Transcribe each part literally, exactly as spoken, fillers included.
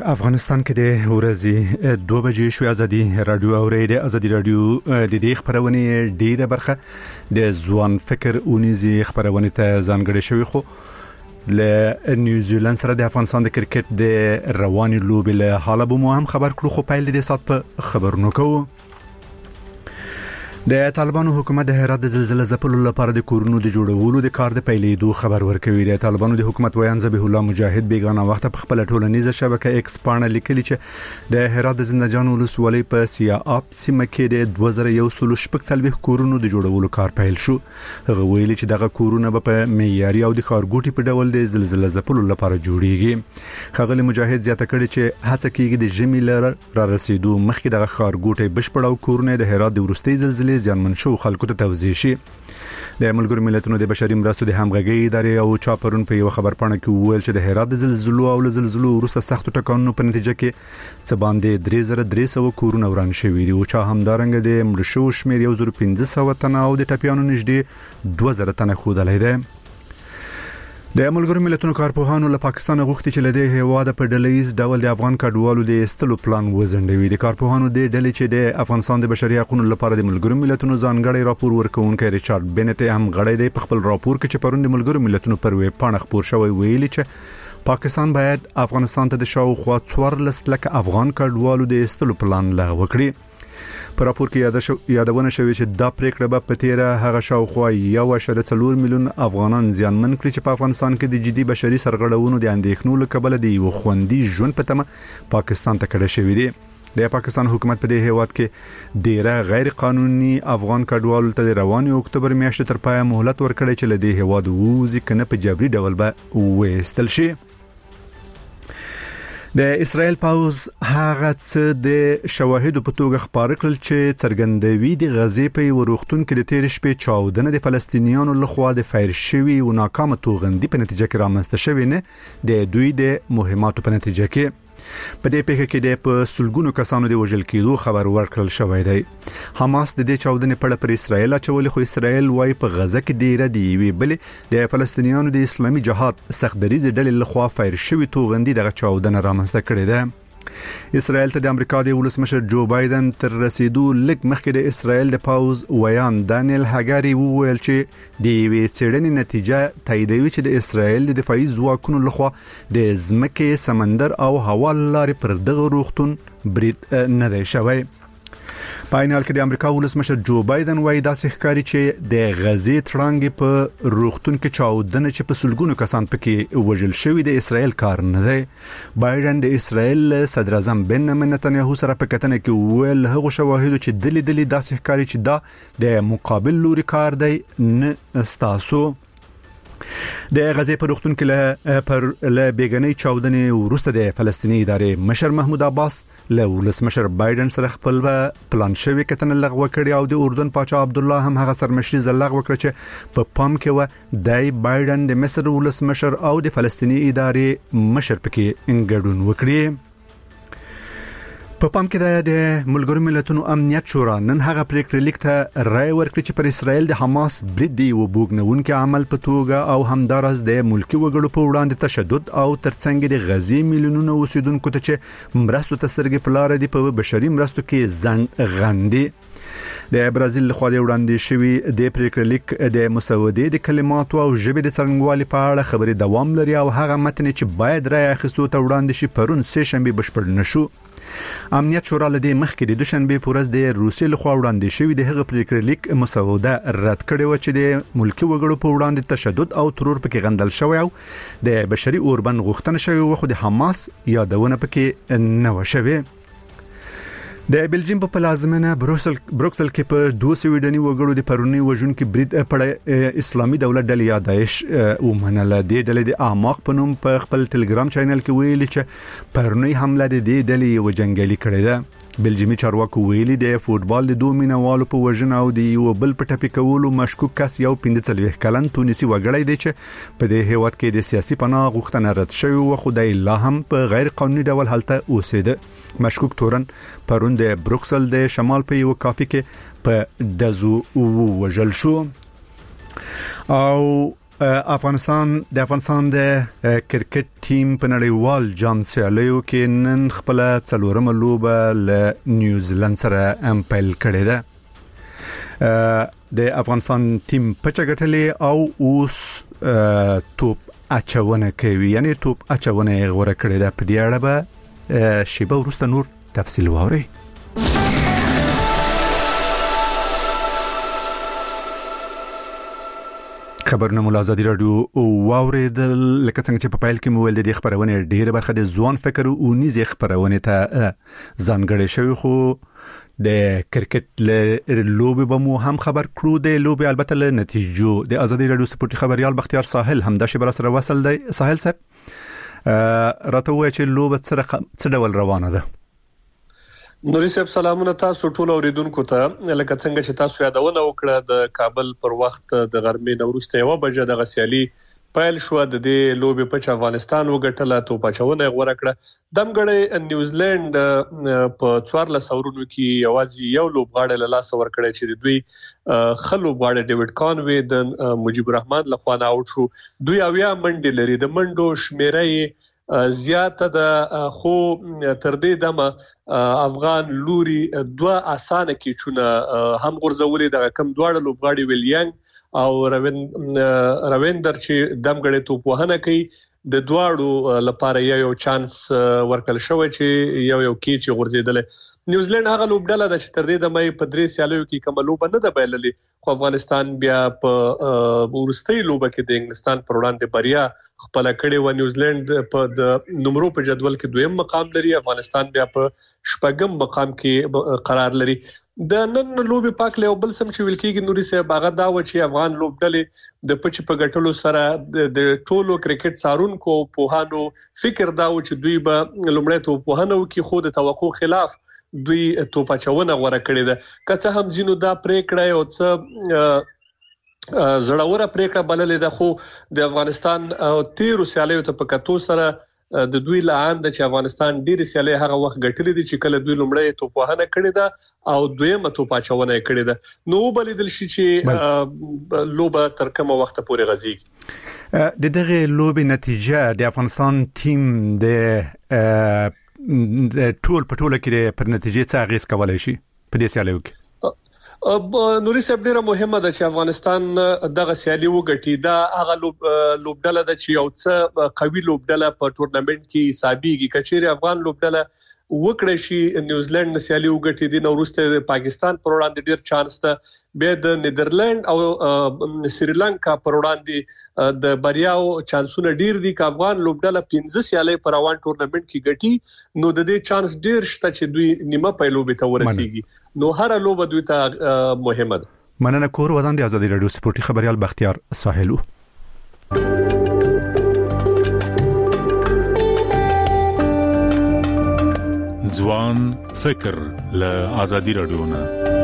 افغانستان کې د ورځې دوه بجې شو ازادي رادیو اوریده ازادي رادیو د دې خبرونه ډیره برخه د ځوان فکر اونیزي خبرونه ته ځانګړې شوی خو له نیوزیلند سره د افغانستان د کرکټ د رواني لوبې له حاله به مو هم خبر کړو خو پیل د سات په خبرونو کوو. د طالبانو حکومت د هرات د زلزلې ځپلو لپاره د کورونو د جوړولو د کار د پیلېدو خبر ورکوي. د طالبانو د حکومت ویان ذبیح الله مجاهد بیگانه وخت په خپل ټولنیزه شبکه ایکس باندې لیکلي چې د هرات د زندجان ولسوالۍ په سیااب سیمه کې د دوه زره یو سل شپږ څلوېښت کورونو د جوړولو کار پیل شو. هغه ویلي چې دغه کورونه به په معیاري او د ښارګوټي په ډول د زلزلې ځپلو لپاره جوړیږي. خغلی مجاهد زیاته کړي چې هڅه کیږي د ژمي لره را رسیدو مخکې دغه ښارګوټي بشپړ او کورونه د هرات د ورستۍ زلزلې زیانمن شو خلکو ته توضیح شي. د ملګرو ملتونو د بشري مرستو د همغږي ادارې او چاپرون په یو خبر پاڼه کې ویل چې د هرات د زلزلو او زلزلو وروسته سخت ټکانونو په نتیجه کې څه باندې درې زره درې سوه کورونه وران شوي دي او چا همدارنګه د مړ شو شمیر یو زر پنځه سوه تنه او د ټپیانو نږدې دوه زره تنه ښودلی دی. د ملګرو ملتونو کارپوهانو له پاکستان غوښتي چې له دې هیواده په ډلهیز ډول د افغان کډوالو د استلو پلان وزندوي. د کارپوهانو د ډلې چې د افغانستان د بشري حقوقو لپاره د ملګرو ملتونو ځانګړی راپور ورکوونکی ریچارډ بنټ هم غړی دی. په خپل راپور کې چې پرون د ملګرو ملتونو پر ویب پاڼه خپور شوی ویلي چې پاکستان باید افغانستان ته د شاوخوا څوارلس لکه افغان کډوالو د استلو پلان لغوه کړي. په راپور کې یاد شو یادونه شوې چې دا پریکړه به په تیره هغه شاوخوا یو اشاریه څلور میلیون افغانان زیانمن کړي چې په افغانستان کې د جدي بشري سرغړونو د اندېښنو له کبله د یو خوندي ژوند په تمه پاکستان ته کډه شوی دی. د پاکستان حکومت په دې هیواد کې ډیره غیر قانوني افغان کډوالو ته د رواني اکتوبر میاشتې تر پایه مهلت ورکړی چې له دې هیواد ووځي کنه په جبري ډول به وېستل شي. د اسرائیل پاوز هغه څه د شواهدو په توګه خبر کړل چې څرګندوي د غزې په وروختون کې د تیر شپې چاودنه د فلسطینیانو لخوا د فایر شوی او ناکامه توغندي په نتیجه کې رامنځته شوی نه د دوی د مهماتو په نتیجه کې. په دې پیښه کې د په سلګونو کسانو د وژل کېدو خبر ورکړل شوی دی. حماس د دې چاودنې په اړه پر اسرائیل اچولې خو اسرائیل وايي په غزه کې ډیره دی وی بل د فلسطینیانو د اسلامي جهاد سختدریز ډلې لخوا فایر شوی توغندي دغه چاودنه رامنځته کړې ده. اسرائیل ته د امریکا د ولسمشر جو بایدن تر رسیدو لږ مخکې د اسرائیل د پاوز ویان دانیل هاګاری وویل چې د یوې څېړنې نتیجه تاییدوي چې د اسرائیل د دفاعي ځواکونو لخوا د ځمکې سمندر او هوا لارې پر دغه روغتون برید نه دی شوی. په عین حال کې د امریکا ولسمشر جو بایدن وايي داسې ښکاري چې د غزې تړانګې په روغتون کې چاودنه چې په سلګونو کسان پکې وژل شوی د اسرائیل کار نه دی. بایدن د اسرائیل صدر اعظم بنیامین نتنیاهو سره په کتنه کې ویل هغه شواهد چې دلی دلی داسې ښکاري چې دا د مقابل لوري کار دی نه ستاسو. د غزې په روغتون کې له پر له بیګنۍ چاودنې وروسته د فلسطیني ادارې مشر محمود عباس له ولسمشر بایدن سره خپل پلان شوی کتنه لغوه کړی او د اردن پاچا عبد الله هم هغه سرمشري لغوه کړ چې په پام کې و د بایدن د مصر ولسمشر او د فلسطیني ادارې مشر پکې انګډون وکړي. په پام کې د ملګرو ملتونو امنیت شورا نن هغه پریکړه لیک ته رائے ورکړي چې پر اسرائیل د حماس برید دی او بوګنونکو عمل په توګه او همدارس د ملکی وګړو په وړاندې تشدد او ترڅنګ د غزې میلیونونو اوسیدونکو ته چې مرستو تسرګي پلار دی په بشري مرستو کې ځن غندي. د برازیل لخوا د وړاندې شوی د پریکړه لیک د مسودې د کلماتو او ژبې د څرنګوالي په اړه خبري دوام لري او هغه متن چې باید رائے اخیستو ته وړاندې شي پرون سه شنبه بشپړ نشو. امنیت شورا لدې مخکې د دوشنبه پورز د روسیې لخوا وړاندې شوی د هغه پریکړه لیک مسوده رد کړي و چې د ملکی وګړو په وړاندې تشدد او ترور پکې غندل شوی او د بشري اوربن غوښتنه شوی و خو د حماس یادونه پکې نه و شوی. د بلجیم په پلازمینه بروکسل بروکسل کې په دوه سویډني وګړو د پرونی وژونکو برید په اسلامي دولت ډلې یا داعش ومنله. د ډلې د اعماق په نوم په خپل ټلګرام چینل کې ویلي چې پرونی حمله د دې ډلې یو جنگالي کړې ده. بلجیمي چارواکو ویلي د فوتبال د دوه مینوالو په وژنه او د یو بل په ټپي کولو مشکوک کس یو پنځه څلوېښت کلن تونسي وګړی دی چې په دې هیواد کې د سیاسي پناه غوښتنه رد شوی و خو د لا هم په غیر قانوني ډول هلته اوسېده. مشکوک تورن پرون د بروکسل د شمال په یو کافي کې په دزو وژل شو او افغانستان د افغانستان د کرکټ ټیم په نړیوال جام سیالیو کې نن خپل څلورمه لوبه له نیوزیلند سره امپل کړې ده. د افغانستان ټیم په چګټلې او اوس توپ اچونه کوي، یعنی توپ اچونه غوړه کړې ده. په دې اړه به شیبه وروسته نور تفصیل واوري. خبرونه مول ازادي رادیو او واوریدل. لکه څنګه چې په پایل کې مو ول د خبرونه ډیره برخه د ځوان فکر او نيزي خبرونه ته ځانګړې شوی، خو د کرکټ له لوبي به مو هم خبر کړو. د لوبي البته له نتیجو د ازادي رادیو سپورتي خبريال بختیار ساحل هم د شبر سره وصل دی. ساحل صاحب راته وایي چې لوبه سره څه ډول روانه ده؟ نوري صاحب سلامونه تاسو ټول اوریدونکو ته. لکه څنګه چې تاسو یادونه وکړه د کابل پر وخت د غرمې نورسته یو بجې د غسیالي پایل شو. د دې لوبي په افغانستان وګټله، تو پچاونه غوړه کړه. دمګړې نیوزیلند په څوارلس اورونو کې یوازې یو لوبغاړی له لاس ور کړی چې دوی خلو غاړي ډیوډ کانوي د مجيب الرحمن لخوا نه اوټ شو. دوی اویا منډې لري، د منډو شمیره زیاته د خو تر دې دمه افغان لوري دوه اسانه کې چونه هم غرزولې د کم دواړه لوبغاړي ویلیانګ او روین رویندر چې دمګړې توپ وهنه کوي. د دواړو لپاره یو چانس ورکل شوی چې یو یو کې چې غرزیدل. نیوزیلند هغه لوبډله د چې تر دې د مې په درې سیالیو کې کوم لوب نه ده بایللې، خو افغانستان بیا په ورستۍ لوب کې د انګلستان پر وړاندې بریا خپل کړې و. نیوزیلند په د نمبرو په جدول کې دویم مقام لري، افغانستان بیا په شپږم مقام کې قرار لري. د نن لوبي پاک له بل سم چې ویل کېږي نوري صاحب هغه دا و چې افغان لوبډلې د پچ په ګټلو سره د ټولو کرکټ سارونکو په هانو فکر دا و چې دوی به لومړی ته په هانو کې خود توقع خلاف دوی توپ اچونه غوړه کړې ده. که څه هم ځینو دا پریکړه او څه زړوره پریکړه بللې ده، خو د افغانستان تیرو سیالیو ته په کتو سره د دوی لاند چې افغانستان ډیر سیالي هغه وخت ګټلې دي چې کله دوی لومړی توپ وهنه کړې ده او دویمه توپ اچونه کړې ده. نو بلیدل شي چې لوبه تر کومه وخت پورې غځي. د دغه لوبي نتیجه د افغانستان ټیم د ټول په ټوله کې پر نتیجې څه اغیز کولای شي په دې سیالیو کې؟ نوري صاحب ډیره مهمه ده چې افغانستان دغه سیالي وګټي. دا هغه لوبډله ده چې یو څه قوي لوبډله په ټورنمنت کې حسابيږي. کچېره افغان لوبډله وکړي شي نیوزیلند سیالي وګټي دي، نو وروسته پاکستان پر وړاندې ډیر چانس ته، به د نیدرلند او سریلانکا پر وړاندې د بریاو چانسونه ډیر دي. که افغان لوبډله پنځه سیالي پر روان ټورنمنت کې ګټي نو د دې چانس ډیر شته چې دوی نیمه پیلوبه ته ورسیږي. نو هر لوبه دوی ته مهمه ده. مننه کور ودان د ازادي رادیو سپورتي خبريال بختیار ساحلو. ځوان فکر له ازادي رادیو نه.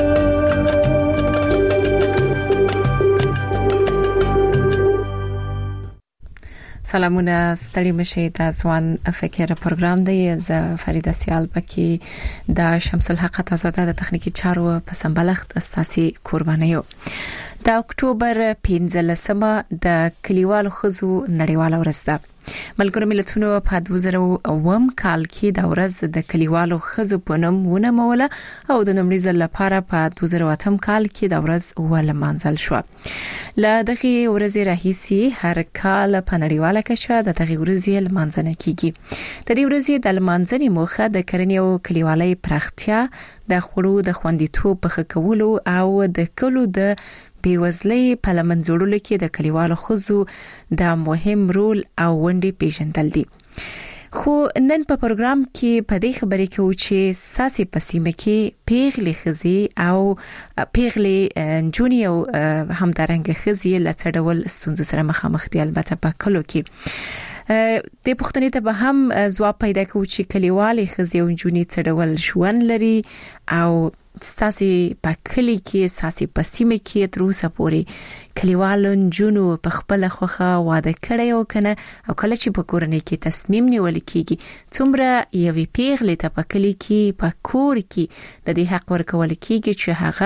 سلامونه، ستړي مشه. د ځوان فکر پروګرام دی. زه فریده سیال پکې د شمس الحق آزاده د تخنیکی چارو په سمبلښت استاسي قرباني یو. د اکتوبر پنځلسمه د کلیوالو خزو نړیواله ورځ ده. ملګرو ملتونو په دوه زره اووم کال کې د ورځ د کلیوالو خزو په نوم ونوموله او د نومړي ځل لپاره په دوه زره اتم کال کې د ورځ ولمانځل شو. له دغه ورځې راهیسي هر کال په نړیواله کچه د دغه ورځې لمانځنه کیږي. د دې ورځې د لمانځنې موخه د کرنې او کلیوالۍ پراختیا، د خوړو د خوندیتوب په ښه کولو او د کلو د بیوزلۍ په لمنځوړلو کې د کلیوالو خزو د مهم رول او ونډې پیژندل دي. خو نن په پروګرام کې په دې خبرې کې چې ساسي پسیمه کې پیغلي خزي او پیغلي جونی او همدارنګ خزي لڅډول ستونزو سره مخامخ دي. البته په کلو کې د پښتنې ته به هم ځواب پیدا کوي چې کلیوالي خزي او جونی څډول شوان لري او ستاسي په کلی کې ساسي پسیمه کې تر اوسه پورې کلیوالو جنو په خپل خوخه واده کړی او کنه او کله چې په کورنۍ کې تصمیم نیول کیږي څومره یوې پیغلې ته په کلی کې په کور کې د دې حق ورکول کیږي چې هغه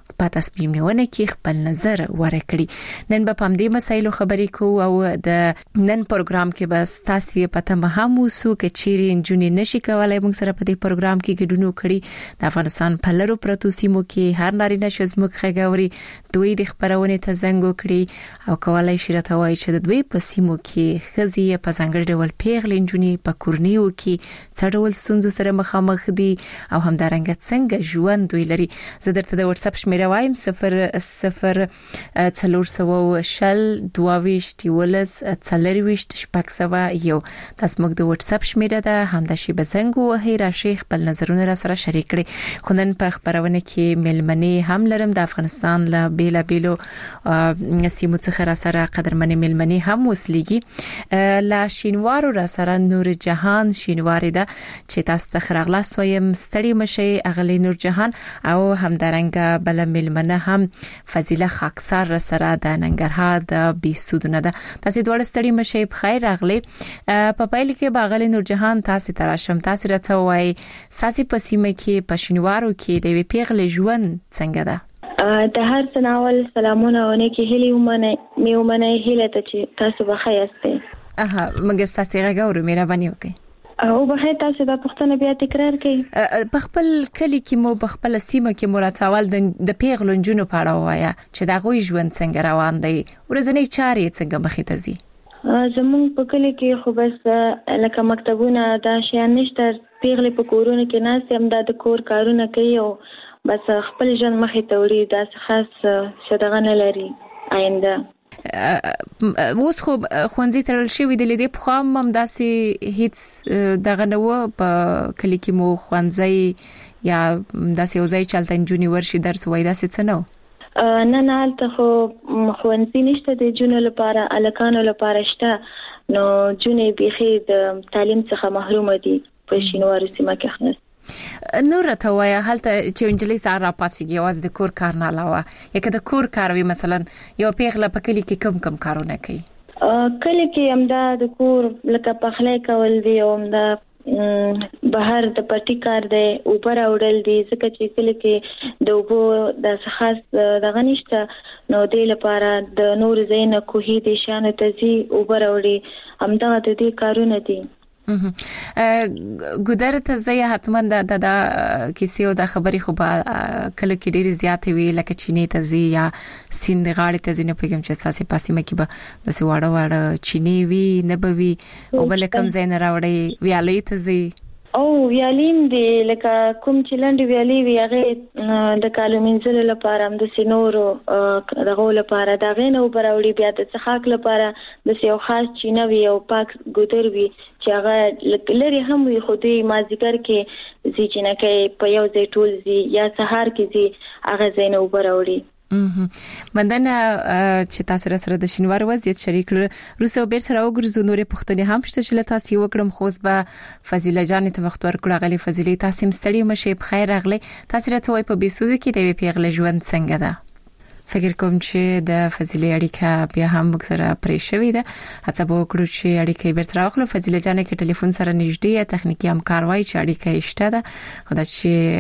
په تصمیم نیونه کې خپل نظر ورکړي. نن په همدې مسایلو خبرې کوو او د نن پروګرام کې به تاسو په تمه موسو کې چیرې انجونی نشي کولای موږ سره په دې پروګرام کې ګډون وکړي. د افغانستان په لرو پروتو سیمو کې هر نارینه شزموږ خګوري دوی د خبرونه ته زنګ وکړي او کولای شي راته وایي چې د دوی په سیمو کې خزي په ځانګړي ډول پیغلې انجونی په کورنیو کې څړول ستونزو سره مخامخ دي او همدارنګه څنګه ژوند دوی لري. زه درته د واتس اپ شمیره وایم صفر صفر څلور سوه شل دوه ولس څلرويشت شپږ سوه یو. تاسو موږ د واتس اپ شمیره ده همدا شی بزنګ وهي را شیخ بل نظرونه را سره شریک کړي. خو نن په خبرونه کې ملمنې هم لرم د افغانستان له بیلا بیلو سیمو څخه را سره قدرمنې ملمنې هم وسلیږي. لا شینوارو را سره نور جهان شینواری ده چې تاسو ته خراغلاس وایم ستړي مشي اغلی نور جهان او همدارنګه بل ملمنه هم فضیله خاکسار را سره د ننګرهار د بیسودونه ده. تاسو دوړ ستړي مشي په خیر راغلي. په پایل کې باغلی نور جهان تاسو تراشم تاسو راته وای ساسي پسیمه کې پښینوارو کې د وی پیغلې ژوند څنګه ده؟ د هر سناول سلامونه او نیکی هلي ومنه می ومنه هله ته چې تاسو به خیاسته. اها مګ تاسو راغورو مهرباني وکړئ او به تاسو د پښتنه بیا تکرار کړئ. په خپل کلی کې مو په خپل سیمه کې مراتوال د پیغلو جنونو په اړه وایا چې دا غوي ژوند څنګه روان دی ورځنی چارې څنګه مخې ته ځي؟ زمونږ په کلی کې خو بس لکه مکتبونه دا شیان نشته. پیغلې په کورونو کې ناست هم دا د کور کارونه کوي او بس خپل ژوند مخې ته وړي. دا خاص شدغه نه لري آینده. اوس خو خوانځي ترل شوی د لیدې په خام هم داسې هیڅ دغه نو په کلی کې مو خوانځي یا داسې وځي چلته انجونی ورشي درس وای داسې څه نو؟ نه نه البته خو خوانځي نشته د جنونو لپاره الکانو لپاره شته. نو جنې بيخي د تعلیم څخه محروم دي په شینوارو سیمه کې خاص. نور ته وایا حالت چې انجلۍ سره پاتېږي واز د کور کار نه علاوه یکه د کور کاروي مثلا یو پیغله په کلی کې کم کم کارونه کوي؟ کلی کې امدا د کور لکه پخلی کول دی او امدا بهر د پټی کار دی او پر اورل دي ځکه چې کلی کې د وبو د خاص د غنښت نو د لپاره د نور زین کوهي د شان تزي او پر اوري امدا د دې کارونه دي. ګودر ته زه حتما د د کیسې او د خبرې خو کله کې ډېری زیات وی لکه چینی ته زی یا سیند غاړې ته زینه پېږم چې تاسو پاسې مکه به د سواړه واړه چینی وی نه بوي او بل کم زین راوړی ویالې ته زی او ویالیم دی لکه کوم چلند ویالې وی هغه د کالو منځل لپاره هم د سينورو دغه لپاره دا غینه او براوړي بیا د څخاک لپاره د یو خاص چینوي او پاک ګودر وی چې هغه لري هم وي خو دې مازیګر کې زی جنکه په یو ځای ټول زی یا سهار کې زی هغه زینه او براوړي. مندنه چې تاسو سره د شینوار وضعیت شریک روسو بیرته راوګرځو نورې پښتنې هم شته چې تاسو وکړم خوځ به فضیله جان ته وخت ورکړه غلي فضیله تاسو مستړي مشه په خیر راغلی. تاسو راته وای په بیسود کې د پیغله ژوند څنګه ده؟ فکر کوم چې د فضیله اړیکه بیا هم وکړه پرې شوې ده. هڅه به وکړو چې اړیکه بیرته راغله. فضیله جان کې ټلیفون سره نږدې تخنیکی همکار وای چې اړیکه شته ده خدای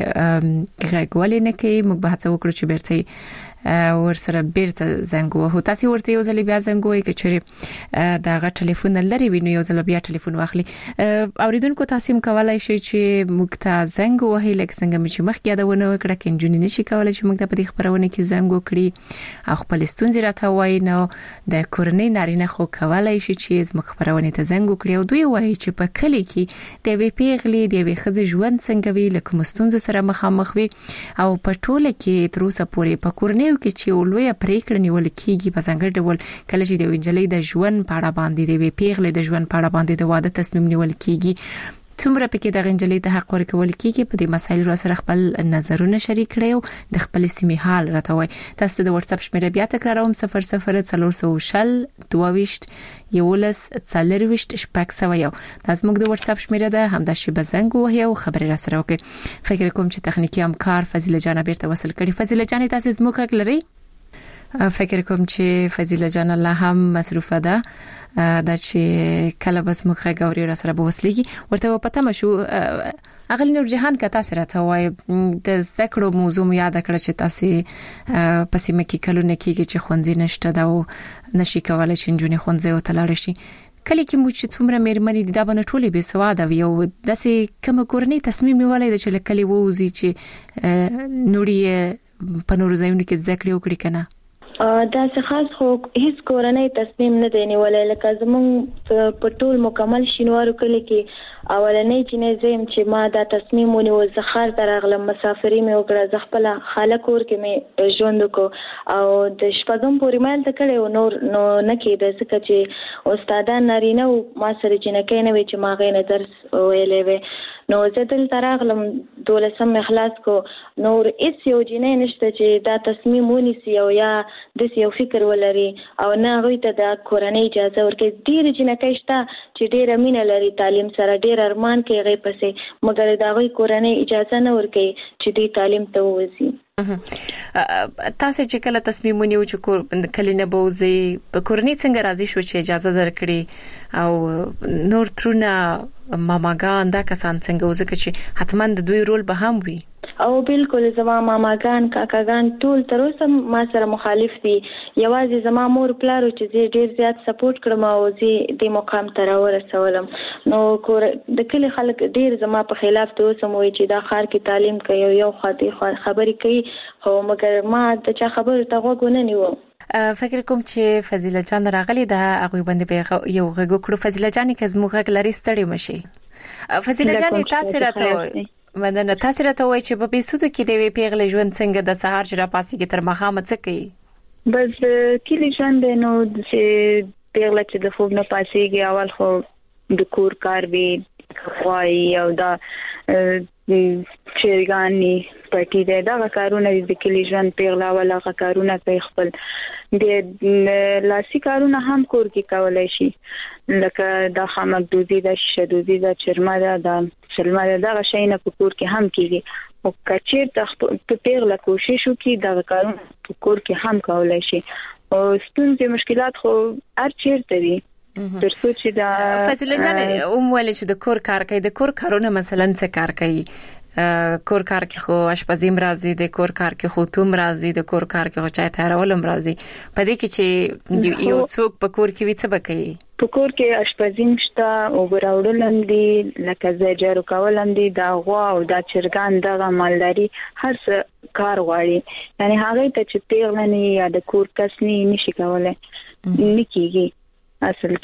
چې غوړې نه کوي موږ به هڅه وکړو چې بیرته ور سره بیرته زنګ وو. تاسو ورته یو ځل بیا زنګ وای کچې دا غټ ټلیفون لري ویني یو ځل بیا ټلیفون واخلي. اوریدونکو تاسو هم کولای شئ چې موږ ته زنګ وهي لکه څنګه چې مخکې یادونه وکړه کې انجونی نشي کولای چې موږ ته په دې خبرونه کې زنګ وکړي او خپل ستونزې راته وایي. نو د کورنۍ نارینه خو کولای شي چې زموږ خبرونه ته زنګ وکړي او دوی وایي چې په کلی کې د وی پیغلې د وی خزې ژوند څنګه وی لکه مستونز سره مخامخ وي او په ټوله کې تر اوسه پورې په کورنۍ کې چې ولوي پریکړه نیول کیږي په څنګه ډول کله چې د وینجلې د ژوند په اړه باندې د پیغلې د ژوند په اړه باندې د واده تصمیم نیول کیږي څومره پکې د غنجلې د حق ورکول کیږي په دې مسایلو سره خپل نظرونه شریک کړئ د خپل سیمې حال راته وای. تاسو د واتس اپ شمیره بیا تکراروم صفر صفر څلور شل دوه یولس څلرويشت شپږ سوه یو. تاسو موږ د واتس اپ شمیره ده همدا شی بزنګ وه یو خبرې را سره وکړي. فکر کوم چې تخنیکی همکار فضیله جان بیرته وصل کړي. فضیله جان تاسو زموږ غږ لري؟ فکر کوم چې فضیله جان الله هم مصروفه ده دا چې کله بس مخه غوري را سره بوسلېږي ورته پته مشو اغل نور جهان کا تاسو راته وای د ذکرو موضوع یاد کړی چې تاسو پسې مکه کلونه کېږي چې خونځي نشته دا او نشي کولای چې جنونی خونځي او تلاړ شي کله کې مو چې څومره مېرمنې د دابنه ټولې به سواده وي او داسې کوم کورنۍ تصمیم نیولای د چې کلی ووزي چې نوري په نور ځایونو کې ذکر وکړي کنه دا څه خاص خو هیڅ کورنۍ تصمیم نه دی نیولای لکه زمونږ په ټول مکمل شینوارو کلی کې اولنې چې نه زم چې ما دا تصمیم ونیول زخر درغلم مسافرۍ مې وکړه ز خپل خاله کور کې مې ژوند وکړ او د شپږم پورې مال ته کړو نور نو نه کېده ځکه چې استادان نارینه ما سره چې نه کینې چې ما غي نظر ویلې وې نو زه دل تراغلم دولسم اخلاص کو نور هیڅ یو جنې نشته چې دا تصمیم ونیسي او یا د یو فکر ولري او نه غوي ته د کورنۍ اجازه ورکړي ډیر جنې کښتا چې ډیر مینه لري تعلیم سره ډیر ارمان کوي غي پسې مګر دا غوي کورنۍ اجازه نه ورکړي چې دې تعلیم ته وځي تاسو چې کله تصمیم ونیو چې کور کله نه بوزي په کورنۍ څنګه راضي شو چې اجازه درکړي او نور ترونه ماماګان دا کسان څنګه وځي چې حتمان د دوی رول به هم وي او بالکل زما ماماګان کاکاګان ټول تر اوسه ما سره مخالف دي یوازې زما مور پلارو چې زه ډیر زیات سپورټ کړم او زه د مقام تر ورسولم نو د کلی خلک ډیر زما په خلاف ته اوسه موي چې دا خار کې تعلیم کوي یو خاطي خبرې کوي خو مګر ما د چا خبره ته وګونه نیو فکر کوم چې فضیله جان راغلی دا هغه باندې به یو غږ کړو فضیله جان کې زموږ غږ لري ستړي مشي فضیله جان تاسو راته مدنه تاسو راته وای چې په پیسو کې دی پیغله ژوند څنګه د سهار جرا پاسي کې تر مخامه څه کوي بس کلی ژوند نو چې پیغله چې د خوب نه پاسيږي اول خو د کور کار وی خوای او دا چیرګانی پټی دی دا کارونه د کلی ژوند پیغله ولا کارونه کوي خپل د لاسي کارونه هم کور کې کولای شي لکه د خامک دوزي د شدوزي د چرمه د سلمه دغه شی نه په کور کې هم کیږي او کچیر د پیغله کوشش وکړي د کارونه په کور کې هم کولای شي او ستونزې مشکلات خو هر چیرته دي ترڅو چې دا فضیله جان اومول چې د کور کار کوي د کور کارونه مثلا څه کار کوي کور کار کې خو اشپزیم راځي د کور کار کې خو توم راځي د کور کار کې خو چای تیارولم راځي په دې کې چې یو څوک په کور کې وڅ بکوي په کور کې اشپزیم شته او براوړل دي لکه زجر کولم دي دا غوا او دا چرګان دغه مالداري هر څه کار غواړي یعنی هغه ته چې پیغلنی یا د کور کس نه نشي کولای نکیږي اصل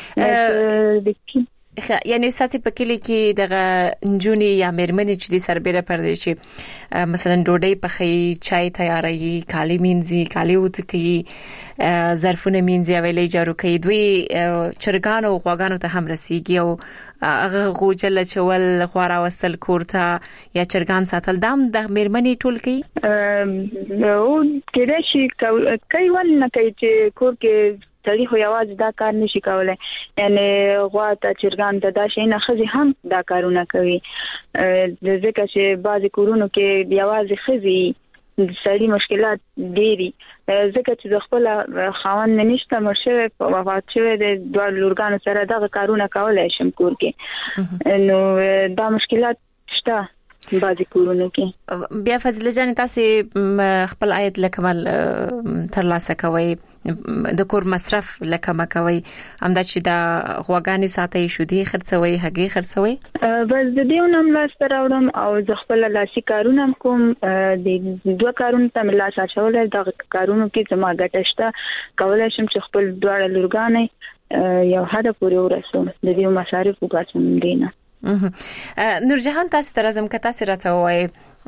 کې د یعنی ساسي په کلی کې دغه جونی یا مېرمنې چې د سربېره پردې شي مثلا ډوډۍ پخې چای تیاروي کالی مینځي کالی وتکي ظرفونه مینځي ویلې جارو کوي دوی چرګانو او غواګانو ته هم رسیږي او هغه غوجل چول خورا وستل کوړه یا چرګان ساتل دام د مېرمنې ټول کوي او کله چې کوي ونه کوي چې کور کې تړي خو یوازې دا کار نشي کولای یعنی غوا ته چرګان ته دا شي نه خزي هم دا کارونه کوي ځکه چې بعضی کورونو کې یوازې خزي سړي مشکلات ډېری ځکه چې د خپل خاوند نشته مرشه په وفات شوی د دوه لورګانو سره دا کارونه کولای شم کور کې نو دا مشکلات شته بعضی کورونو کې بیا فضیله جان تاسو خپل عاید لکمل ترلاسه کوي د کور مصرف لکه کوي همدا چې دا غواګانی ساتي شو دي خرڅوي هغه خرڅوي بس د دې نوم لاس راوړم او د خپل لاسي کارونه کوم د دوه کارونه تم لاس اچول د کارونو کې زما ګټه شته کولای شم چې خپل دواړه لورګانې یو هدا پورې ورسوم د دې مصارف وګاسم دینه نور جهان تاسو تر ازم کتا سره ته وای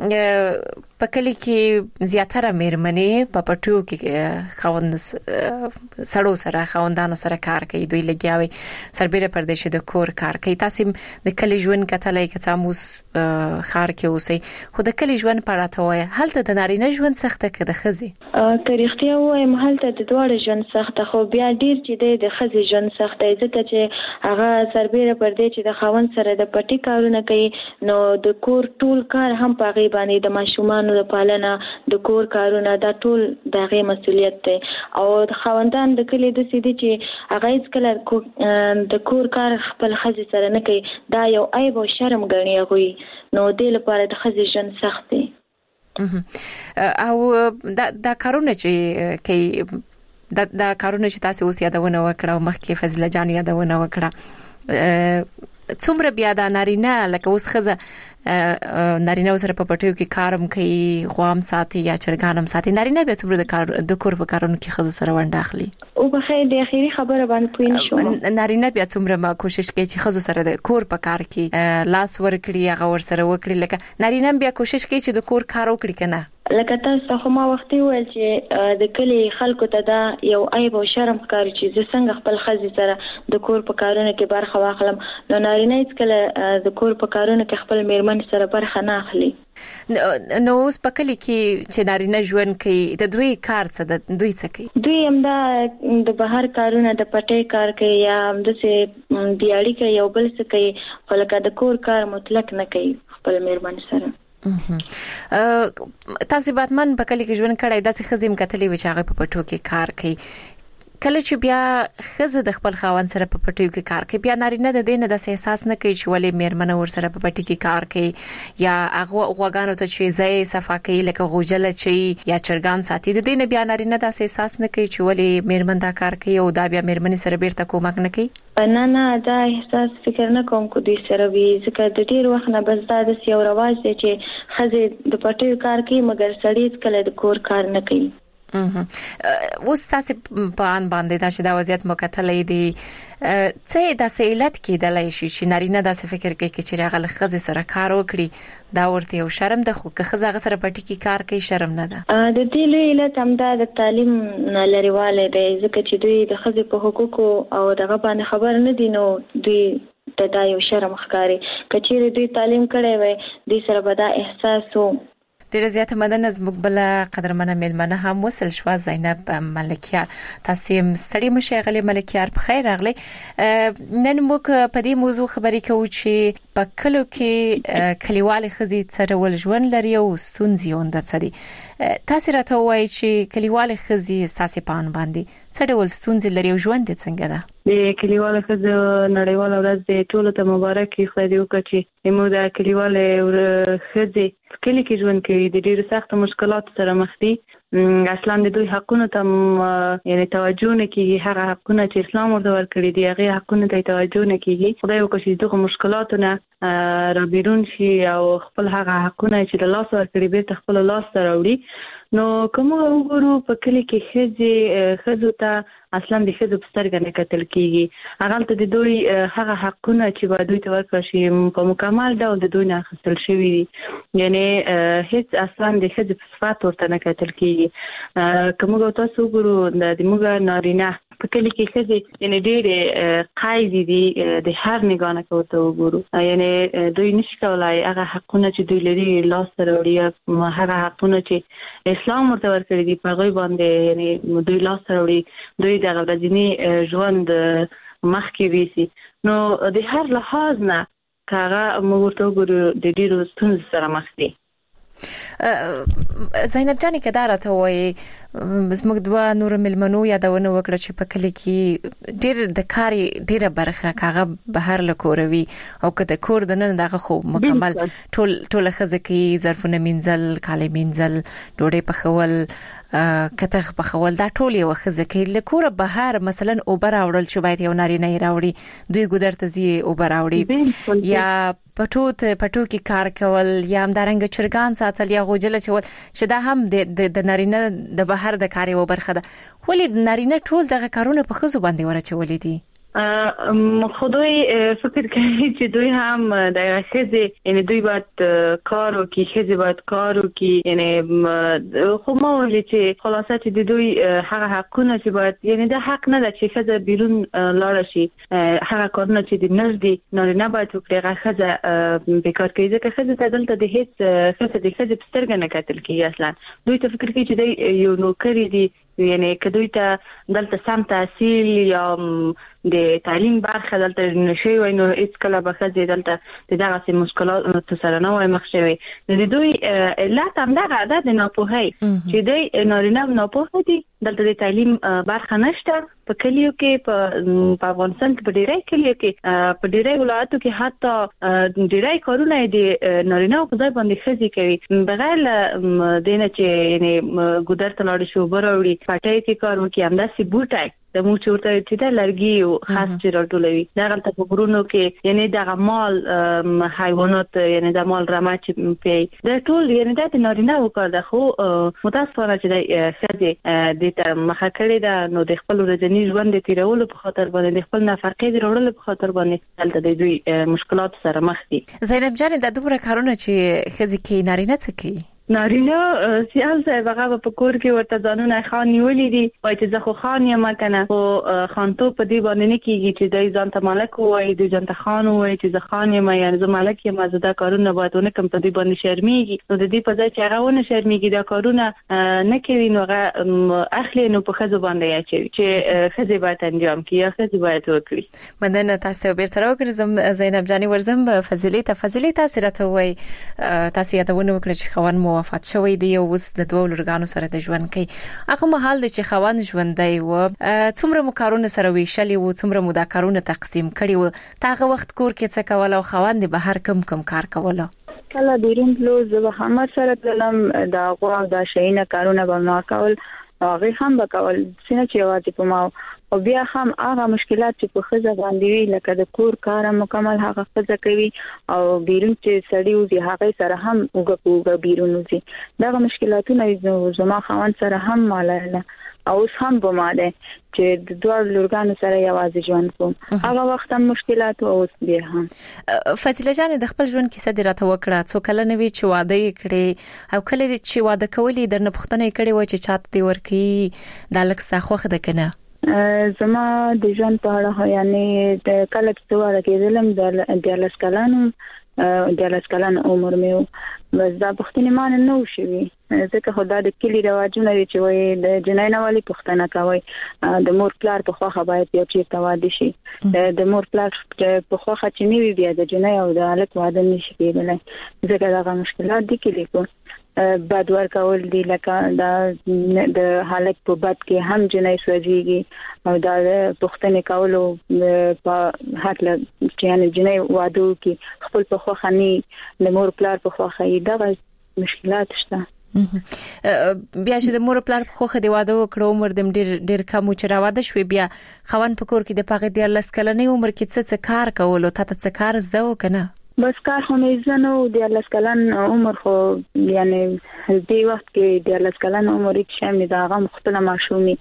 په کلی کې زیاتره مېرمنې په پټو کې خوند سړو سره خوندانو سره کار کوي دوی لګیاوي سربېره پردیش د کور کار کوي تاسو د کلی ژوند کتلای کتاموس خار کې اوسئ خو د کلی ژوند پاره ته وای هلته د نارینه ژوند سخته کې د خزي تاریخي وای هلته د دوړ ژوند سخته خو بیا ډیر چې د خزي ژوند سخته ځکه چې هغه سربېره پردیش چې د خوند سره د پټي کارونه کوي نو د کور ټول کار هم پاغي دې باندې د ماشومانو د پالنه د کور کارونه دا ټول دغه مسولیت دی او د خاوندان د کلی د سیدي چې هغه هیڅ کله د کور کار خپل خزي سره نه کوي دا یو عیب او شرم ګڼي هغوی نو دې لپاره د خزي ژوند سخت دی او دا دا کارونه چې کوي دا دا کارونه چې تاسو اوس یادونه وکړه او مخکې فضله جان یادونه وکړه څومره بیا د نارینه لکه اوس خزه نارینه سره په پټیو کې کارم کوي غوام ساتي یا چرګانم ساتي نارینه بیا څومره د کار د کور په کارونو کې خزه سره ونډه اخلي او په خیر د اخیری خبره باندې پوه نشو نارینه بیا څومره ما کوشش کوي چې خزه سره د کور په کار کې لاس ورکړي هغه ور سره وکړي لکه نارینه بیا کوشش کوي چې د کور کار وکړي کنه لکه تاسو خو ما وختي ویل چې د کلی خلکو ته دا یو عیب او شرم ښکاري چې زه څنګه خپل خزي سره د کور په کارونو کې برخه واخلم نو نارینه هیڅ کله د کور په کارونو کې خپل میرمن سره برخه نه اخلي نو اوس په کلی کې چې نارینه ژوند کوي د دوی کار څه د دوی څه کوي دوی هم دا د بهر کارونه د پټي کار کوي یا هم د سه دیاړي کوي یو بل څه کوي خو لکه د کور کار مطلق نه کوي خپل میرمن سره تاسو باتمن په کلی کې ژوند کړای داسې خزیم کتلې و چې هغه په پټو کې کار کوي کله چې بیا خزه د خپل خاوند سره په پټو کې کار کوي بیا نارینه د دینه د احساس نه کوي چې ولې میرمن ور سره په پټي کې کار کوي یا هغه غوګانو ته چې زې صفا کوي لکه غوجله چې یا چرګان ساتي د دینه بیا نارینه د احساس نه کوي چې ولې میرمن دا کار کوي او دا بیا میرمن سره بیرته کومک نه کوي نه نه دا احساس فکر نه کوم کو دوی سره وي ځکه د ډیر وخت نه بس دا د یو رواج دی چې خزه د پټیو کار کوي مګر سړی کله د کور کار نه کوي اوس تاسو په ان باندې دا چې دا وضعیت مکتلې دي څه د سیلت کې د لای شي چې نارینه دا څه فکر کوي چې راغله خزه سره کار وکړي دا ورته یو شرم ده خو که خزه سره پټی کې کار کوي شرم نه ده د دې لوی علت هم دا د تعلیم لريواله دی ځکه چې دوی د خزه په حقوقو او دغه باندې خبر نه دي نو دوی ته دا یو شرم ښکاري کچېره دوی تعلیم کړي وي د سره به دا احساس وو ډیره زیاته مدن از مقبل قدرمنه ملمنه هم وصل شو زینب ملکیار تاسو ستړي مشغله ملکیار په خیر راغلی نن موږ په دې موضوع خبرې کوو چې په کلو کې کلیوالي خزي څرول ژوند لري او ستونزې وند څدي تاسو راته وایي چې کلیوالي خزي تاسو په ان باندې څه ډول ستونزې لري او ژوند څنګه ده د کلیوالو خزو نړیوال ورځ د ټولو ته مبارک وي خو دې وکړي موږ د کلیوالو خزي کلی کې ژوند کوي د ډیرو سخت مشکلات سره مخ دي اصلا د دوی حقونو ته یعنی توجه نه کیږي هغه حقونه چې اسلام ورته ورکړي دي هغه حقونه ته توجه نه کیږي خدای وکړي دغه مشکلاتونه را بیرون شي او خپل هغه حقونه چې د لاس ورکړي به خپل لاس سره وړي نو کوم وګورو په کلی کې خزي خزو ته اصلا د خزو په سترګه نه کتل کیږي هغه ته د دوی هغه حقونه چې باید دوی ته ورکړي شي په مکمل ډول د دوی نه اخیستل شوی دي یعنی هیڅ اصلا د خزو په صفات ورته نه کتل کیږي کوم تاسو وګورو د موږ نارینه په کلی کې خزي یعنی ډېر قایدي دي د هر نگانه کوته وګورو یعنی دوی نشي کولای هغه حقونه چې دوی لري لاس سره وړي هغه حقونه چې اسلام ورته ورکړي دي په غوي باندې یعنی دوی لاس سره وړي دوی د ورځنی ژوند مخ کې ویسي نو د هر لحاظ نه کاغه موږ ته وګورو د ډیرو ستونزو سره مخ دي زینب جانې کدارته ته وایي زموږ دوه نور ملمنو یادونه وکړه چې په کلی کې ډېر د کاري ډېره برخه کاغه بهر لکوروي او که د کور د نن دغه خو مکمل ټول ټول خزه کې ظرفونه مینځل کالي مینځل ډوډۍ پخول کتغ پخول دا ټول یو خزه کې لکوره بهر مثلا اوبر راوړل چې باید یو نارینه راوړي دوی ګودر ته زی اوبر راوړي یا پټو ته پټو کې کار کول یا هم دارنګ چرګان ساتل یا غوجله چول چې دا هم د د نارینه د بهر د کاري و برخه ده ولې نارینه ټول دغه کارونه په خزو باندې ورچولې دي خدای فکر کوي چې دوی هم د خزي یعنی دوی باید کار وکړي خزي باید کار وکړي یعنی خو ما ولې چې خلاصه چې د دوی هغه حقونه چې باید یعنی د حق نه ده چې خزه بیرون لاړ شي هغه کارونه چې د نږدې نارینه باید وکړي هغه خزه بیکار کوي ځکه خزه ته دلته د هیڅ خزه د خزه په سترګه نه کتل کیږي اصلا دوی ته فکر کوي چې د یو نوکری دي یعنی کدوې ته دلته سم تحصیل یا د تعلیم برخه دلته نشي وای نو هیڅ کله به خځې دلته دغه سه مشکلات سره نه وای مخ شوي د دوی علت هم دغه ده د ناپوهۍ چې د نارینه ناپوه دي دلته د تعلیم برخه نشته په کلیو کې په افغانستان کې په ډیری کلیو کې په ډیری ولایتو کې حتی ډیری کارونه د نارینه په ځای باندې خځې کوي بغیر دینه چې یعنی ګودر ته لاړ شو براوړي پټای کې کار وکي همداسې بوټای د مو چورته چې د لرګي او خاص چې راټولوي دا غلطه په غرونو کې یعنی د مال حیوانات یعنی د مال رمه چې په د ټول یعنی د نارینه وکړ د خو متاسفانه چې د خځې د ته مخه کړی دا نو د خپل ورځنی ژوند د تیرولو په خاطر باندې د خپل نفقې د وړلو په خاطر باندې دلته د دوی مشکلات سره مخ دي. زینب جان د دومره کارونه چې خځې کې نارینه څه کوي؟ نارینه سیال صاحب هغه په کور کې ورته ځانونه خان نیولې دي وای چې زه خو خان یم کنه خو خانتو په دې باندې نه کیږي چې دای ځان ته مالک وای د ځان ته خان وای چې زه خان یم یا زه مالک یم زه دا کارونه باید ونه کوم په دې باندې شرمېږي نو د دې په ځای چې هغه ونه شرمېږي دا کارونه نه کوي نو هغه اخلي نو په خځو باندې اچي چې خځې باید انجام کړي یا خځې باید وکړي. مننه تاسو بیرته راوګرځم زینب جانی ورزم فضیلت فضیلت تاسو راته وای تاسو یادونه وکړه چې خوان مو وفات شوی دی او اوس د دوه لورګانو سره د ژوند کوي هغه مهال د چې خوان ژوند دی و څومره مکارونه سره ویشلې و څومره مو دا کارونه تقسیم کړي و تاغه وخت کور کې څه کول او خوان د بهر کم کم کار کوله کله بیرون لو زه هم سره تلم دا غوا دا شینه کارونه به ما کول هغه هم به کول سینه چې واځي په ما او بیا هم هغه مشکلات چې په خزه باندې وی لکه د کور کار مکمل هغه خزه کوي او بیرون چې سړی وي هغه سره هم وګپوګ بیرون وي دا مشکلاتونه زما خوان سره هم ماله او اوس هم به ماده چې د دوه لورګانو سره یوازې ژوند کوم هغه وخت هم مشکلات او اوس بیا هم. فضیله جان د خپل ژوند کیسه دې راته وکړه څو کله نوې چې واده کړې او کله چې واده کولې درنه پښتنه کړې و چې چاته دی ورکی د لک ساخوخه د کنه زما د ژوند په اړه یعنی د کله چې واره کېدلم د لاس کلانو د لاس کلان عمر مې بس دا پښتني مان نه وشوي ځکه خدای د کلی رواجونه چې وای د جناینا والی پښتنه کوي د مور پلار په خوخه باید یو چیرته واده شي د مور پلار په خوخه چې نیوي بیا د جنای او د الک واده نشي کېدلی ځکه دا غوښتنه دي کې کو بد ور کول دي لکه دا د حالت په بد کې هم جنای سوځيږي او دا پښتنه کولو په حق له چې جنای واده کې خپل په خوخه ني د مور پلار په خوخه دا مشکلات شته. بیا چې د مور پلار په خوخه دی واده وکړو عمر دم ډیر ډیر کم چې را واده شوی بیا خوان په کور کې د پاغه دی لس کلنې عمر کې څه څه کار کول او ته څه کار زده وکنه بس کار خو مې زنه د لس کلن عمر خو یعنی دې وخت کې د لس کلن عمر کې شامل دا غو مختلفه ماشومي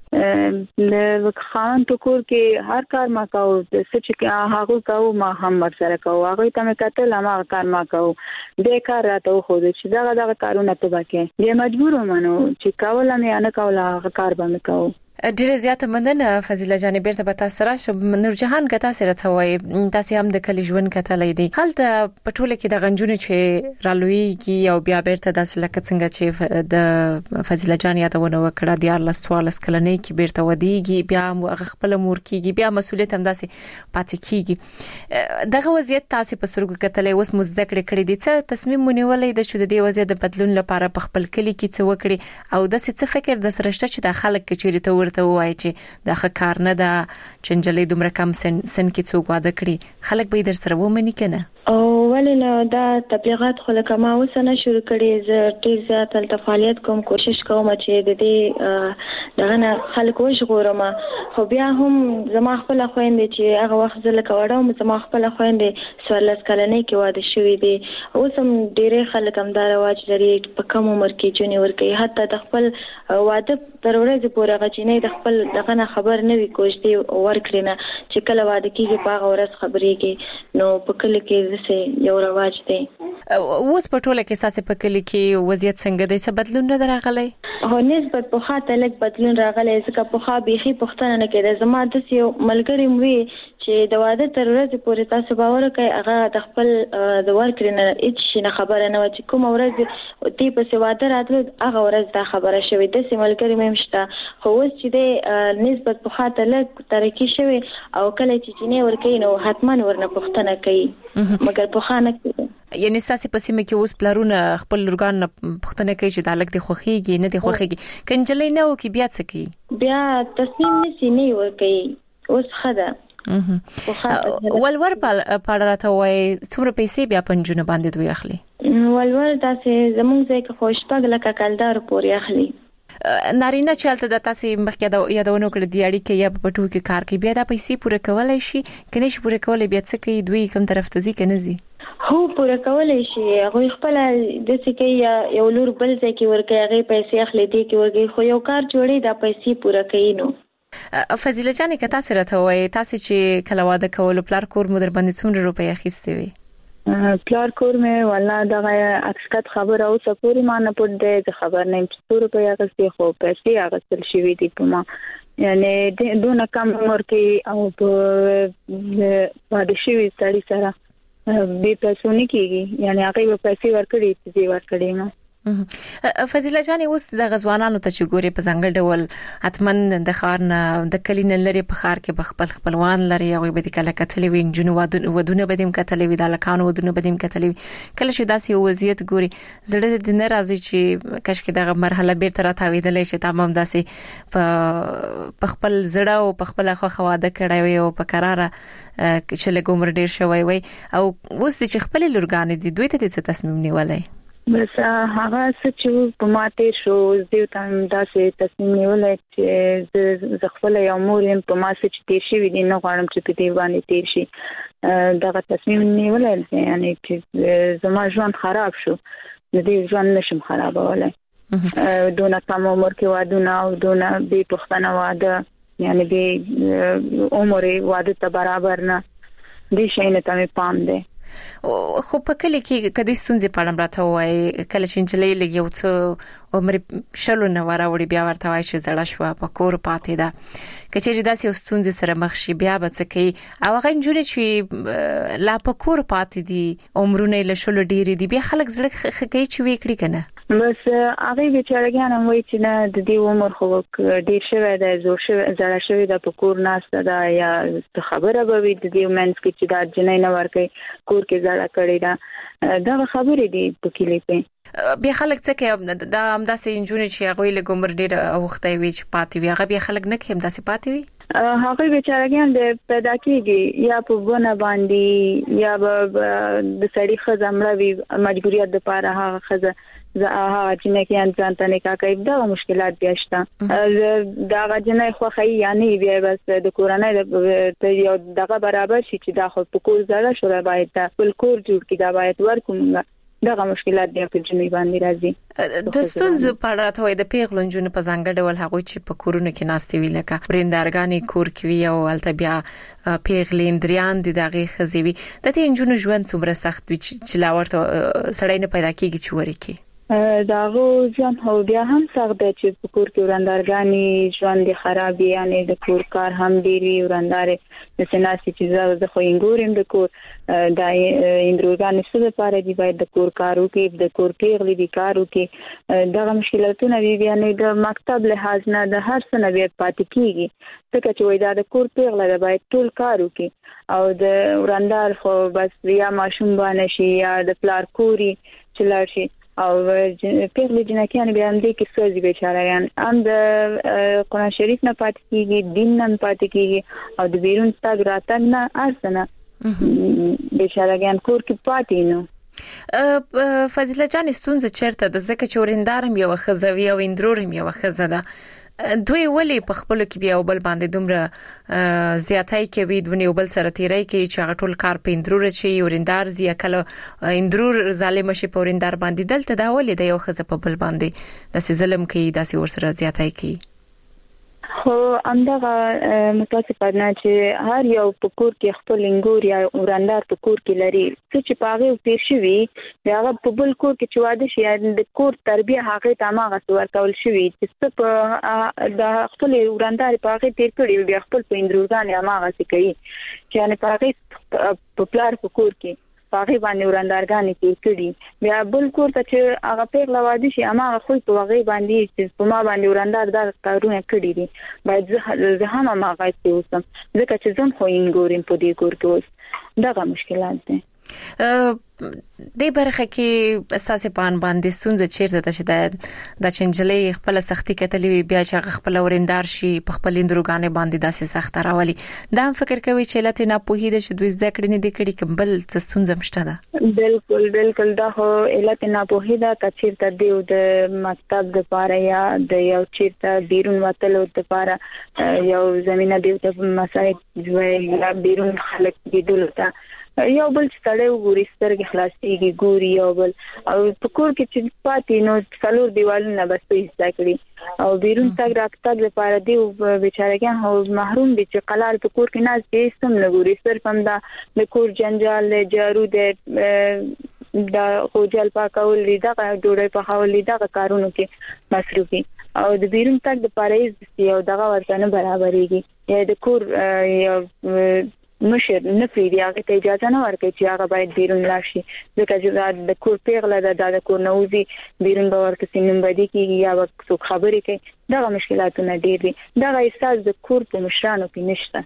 له خان ټکور کې هر کار ما کاو د سچ کې هغه کاو ما هم ور سره کاو هغه ته مې کتل ما کار ما کاو دې کار راته خو دې چې دا دا کارونه ته باکې دې مجبور ومنو چې کاول مې نه کاول هغه کار باندې کاو. ډیره زیاته مننه فضیله جان بیرته به تاسو راشه نور جهان کته سره ته وای تاسو هم د کلی ژوند کتلې دي هلته پټوله کې د غنجونو چې رالويږي او بیا بیرته د لکه څنګه چې د فضیله جان یادونه وکړه د الله سوال سکلنې کې بیرته ودیږي بیا خپل مور کېږي بیا مسولیت هم داسې پاتې کېږي دغه وضعیت تاسو په سرګو کتلې اوس مزدکړه کړې دي څه تصمیم ونیولې د شو د دې وضعیت د بدلون لپاره په خپل کلی کې څه وکړي او د څه فکر د سرشته چې د خلک کې چیرته ته وای چې دا ښه کار نه ده چې نجلې دومره کم سن سن کې څوک واده کړي خلک به در سره ومني کنه او ولنه دا تبلیغات خو لکه ما وسنه شروع کړي زه ډیر زیات تل فعالیت کوم کوشش کوم چې د دې دغه نه خلک وژغورم خو بیا هم زما خپل خويندې چې هغه وخت زه لکه وړم زما خپل خويندې سوالس کلنې کې واده شوې دي اوس هم ډېر خلک هم دا رواج لري په کم عمر کې جونې ورکوي حتی د خپل واده تر ورځې پورې غچینې د خپل دغه نه خبر نه وي کوشتي ورکړي نه چې کله واده کېږي په هغه ورځ خبرېږي نو په کله کې زه یو رواج دی اوس په ټوله کې ساسې په کلی کې وضعیت څنګه دی څه بدلون نه راغلی هو نسبت په خاطر لک بدلون راغلی ځکه په خا بيخي پښتنه نه کېده زما د یو ملګری مې چې د واده تر ورځې پورې تاسو باور کوي هغه د خپل د ورکړې نه هیڅ نه خبره نه و چې کوم ورځ دې په سواده راتلو هغه ورځ دا خبره شوې د سیملګری مې هم شته خو اوس چې د نسبت په خاطر لږ ترقی شوی او کله چې چینه ورکې نو حتما ورنه پښتنه کوي مګر په خانه کې یعنی ساسي پسې مې کې اوس پلارونه خپل لورګان پښتنه کوي چې د الګ د خوخيږي نه د خوخيږي کنجلې نه او کې بیا څه کوي بیا تصمیم نشي نه ورکې اوس خدا ولور په راته وای څومره پیسې بیا پنځونه باندې دوی اخلي ولور تاسو زموږ ځای کې خوشپګ لکه کلدار پورې اخلي نارینه چالت د تاسو مخکې د یادونو کړ د اړیکې یا په ټوکی کار کې بیا د پیسې پوره کولای شي کني شي پوره کولای بیا څه کوي دوی کوم طرف ته ځي کنه زی هو پوره کولای شي هغه خپل د څه کې یو لور بل ځای کې ورکه هغه پیسې اخلي دي کې ورګي خو یو کار جوړي د پیسې پوره کوي نو فضیله جان که تاسو راته وای تاسو چې کله واده کول پلار کور مو در باندې څومره روپیا اخیستې وي پلار کور مې والله دغه اکسکت خبر او سپوري ما نه پټ دی خبر نه چې روپیا غوښتي خو پیسې اغستل شوې دي په ما یعنی دونه کم عمر کې او په واده شوی سړي سره به پیسې نه کیږي یعنی هغه په پیسې ورکړي چې ورکړي ما فضیله جان اوس د غزوانانو ته چې ګوري په ځنګل ډول اتمن د خار نه د کلین لري په خار کې بخپل خپلوان لري او به د کله کتلې وین جنو ودونه بدیم کتلې وی د لکانو ودونه بدیم کتلې کله چې داسې وضعیت ګوري زړه د نه راځي چې کښ کې دغه مرحله به تر تاویدلې شي تمام داسې په خپل زړه او په خپل خو خواده کړای وي او په قراره چې له ګمر ډیر شوی وي او اوس چې خپل لورګان دي دوی ته څه تصمیم نیولای بس هغه چې په ماته شو زه تم داسې تصمیم نیولای چې ز خپل یو مور هم په ماسه چې تیر شي وي نه غواړم چې په دې باندې تیر شي دا تصمیم نیولای یعنی چې زما ژوند خراب شو دې ژوند نشم خرابولای دونه کم عمر کې واده او دونه به پښتنه واده یعنی به عمر واده ته برابر نه دي شي نه تمه پام ده خو په کله کې کدي سونځي پړم راته وای کله چې انجلې لګي او څو عمر شلو نه وراوړي بیا ورته وای چې زړه شو په کور پاتې ده کچېری داسې سونځي سره مخ شي بیا به څه کوي او هغه انجوري چې لا په کور پاتې دي عمرونه له شلو ډیری دي بیا خلک زړه خکې چې وکړي کنه بس هغه بیچارهګان هم وایي چې نه د دې عمر خو ډیر شوی دی زور شوی زړه شوی د پکور ناشته دا یا خبره به وي د دې منځ کې چې دا جنې نه ورکې کور کې زړه کړی دا دا خبرې دي په کلی په بیا خلک څه کوي دا هم داسې انجونې چې هغه له ګمر ډیر وخت وي چې پاتې وي هغه بیا خلک نه کوي داسې پاتې وي هغه بیچارهګان د پیدا کیږي یا په ونه باندې یا د سړی خزمړه وي مجبوریت د پاره هغه خزه زه هغه چې نه کې ځان ته نه کوي دا مشکلات بیا شته دا غجنې خو خي یعنی بیا بس د کورنۍ د یو دغه برابر شي چې دا خو په کور زړه شوه باید د کور جوړ کی دا باید ورکوم دغه مشکلات بیا په جنې باندې راځي د ستونزو په اړه ته وای د پیغلونجونو په ځانګړي ول هغه چې په کورونه کې ناستې وی لکه برندارګانی کور کې وی او الته بیا پیغلیندریان د دغه خزیوي د دې انجونو ژوند څومره سخت وي چې لا ورته سړی نه پیدا کیږي چې ورکی داغه ځان هو بیا هم سخت دی چې په کور کې ورندارګانی ژوند خرابي یعنی د کور کار هم ډیری ورندار د سناسي چې زه خو انګورم د کور د اندروګان څه لپاره دی باید د کور کارو کې د کور پیغلي دی کارو کې دغه مشکلاتونه وی بیا نه د مکتب لحاظ نه د هر څه نه بیا پاتې کیږي ځکه چې وای دا د کور پیغله باید ټول کارو کې او د ورندار خو بس یا ماشوم باندې شي یا د پلار کوري چلار شي او پیغلي جنکیان بیا هم دي کې سوځي بیچارهان هم د قرآن شریف نه پاتې کیږي دین نه پاتې کیږي او د بیرون ستګ راتګ نه ارسنه بیچارهان کور کې پاتې نو فضیله جان ستونزه چیرته د زکه چورندارم یو خزوی او اندرورم یو خزه ده دوی ولی په خپل کې بیا وبل باندې دومره زیاتای کوي د یو بل سره تیرای کوي چې ټول کار په اندرور شي ورندار زیه کله اندرور ظالم شي په ورندار باندې دلته دا ولی د یو خزه په بل باندې د ظلم کوي د ور سره زیاتای کوي خو امدغه متاسفانه چې هر یو پکور کې خپل انګور یا ورندار پکور کې لري چې پاغه تیر شوی هغه په بل کور کې چې واده شي د کور تربیه هغه تماغه ورکول شوی چې په د خپل ورندار پاغه تیر کړي بیا خپل په اندروګان یا ماغه کوي چې نه پاغه په پلار پکور کې پاغي باندې ورندارګانې کې کړي بیا بل کور ته چې هغه پیغله واده شي اما هغه خو په هغه باندې چې په ما باندې ورندار دا کارونه کړی دي باید زه هم ما غاښتي اوسم ځکه چې زم خو انګورم په دې کور کې اوس دغه مشکلات دي. د برخه کې اساسي پان باندې سونځ چیرته ده چې د د چنجلې خپل سختي کتلې بیا چې خپل ورندار شي په خپل اندروګانې باندې داسې سخت راولي دا هم فکر کوي چې لته نه پوهیده چې دوی زده کړې نه دي کړي کمبل څه سونځ مشته ده. بالکل بالکل دا هو لته نه پوهیده کچیرته دی د مکتب د پاره یا د یو چیرته بیرون وتلو د پاره یو زمينه دی د مسایل یا بیرون خلک دی دلته یو بل ستړی وګوري سترګې خلاصيږي ګوري یو بل او په کور کې چې پاتې نو څلور دیوالونه بس پیسې کړی او بیرون تاګ راکټاګ لپاره دی بیچارهګان هو محروم دي چې قلال په کور کې ناز دې سم نه ګوري صرف هم دا د کور جنجال جارو د دا خوجل پاکول دا ډوړې په حواله دا کارونو کې مصروفي او د بیرون تاګ د پاره یو دغه ورته نه برابرېږي یا د کور یو مشر نه پیری هغه ته اجازه نه ورکړي چې هغه باید بیرون لاشي ځکه چې د کور پیغله د د کور نوزي بیرون باور کې سینم بدی کې یا څوک خبرې کوي دا مشکلاتونه ډېر دي دا احساس د کور په مشرانو کې نشته.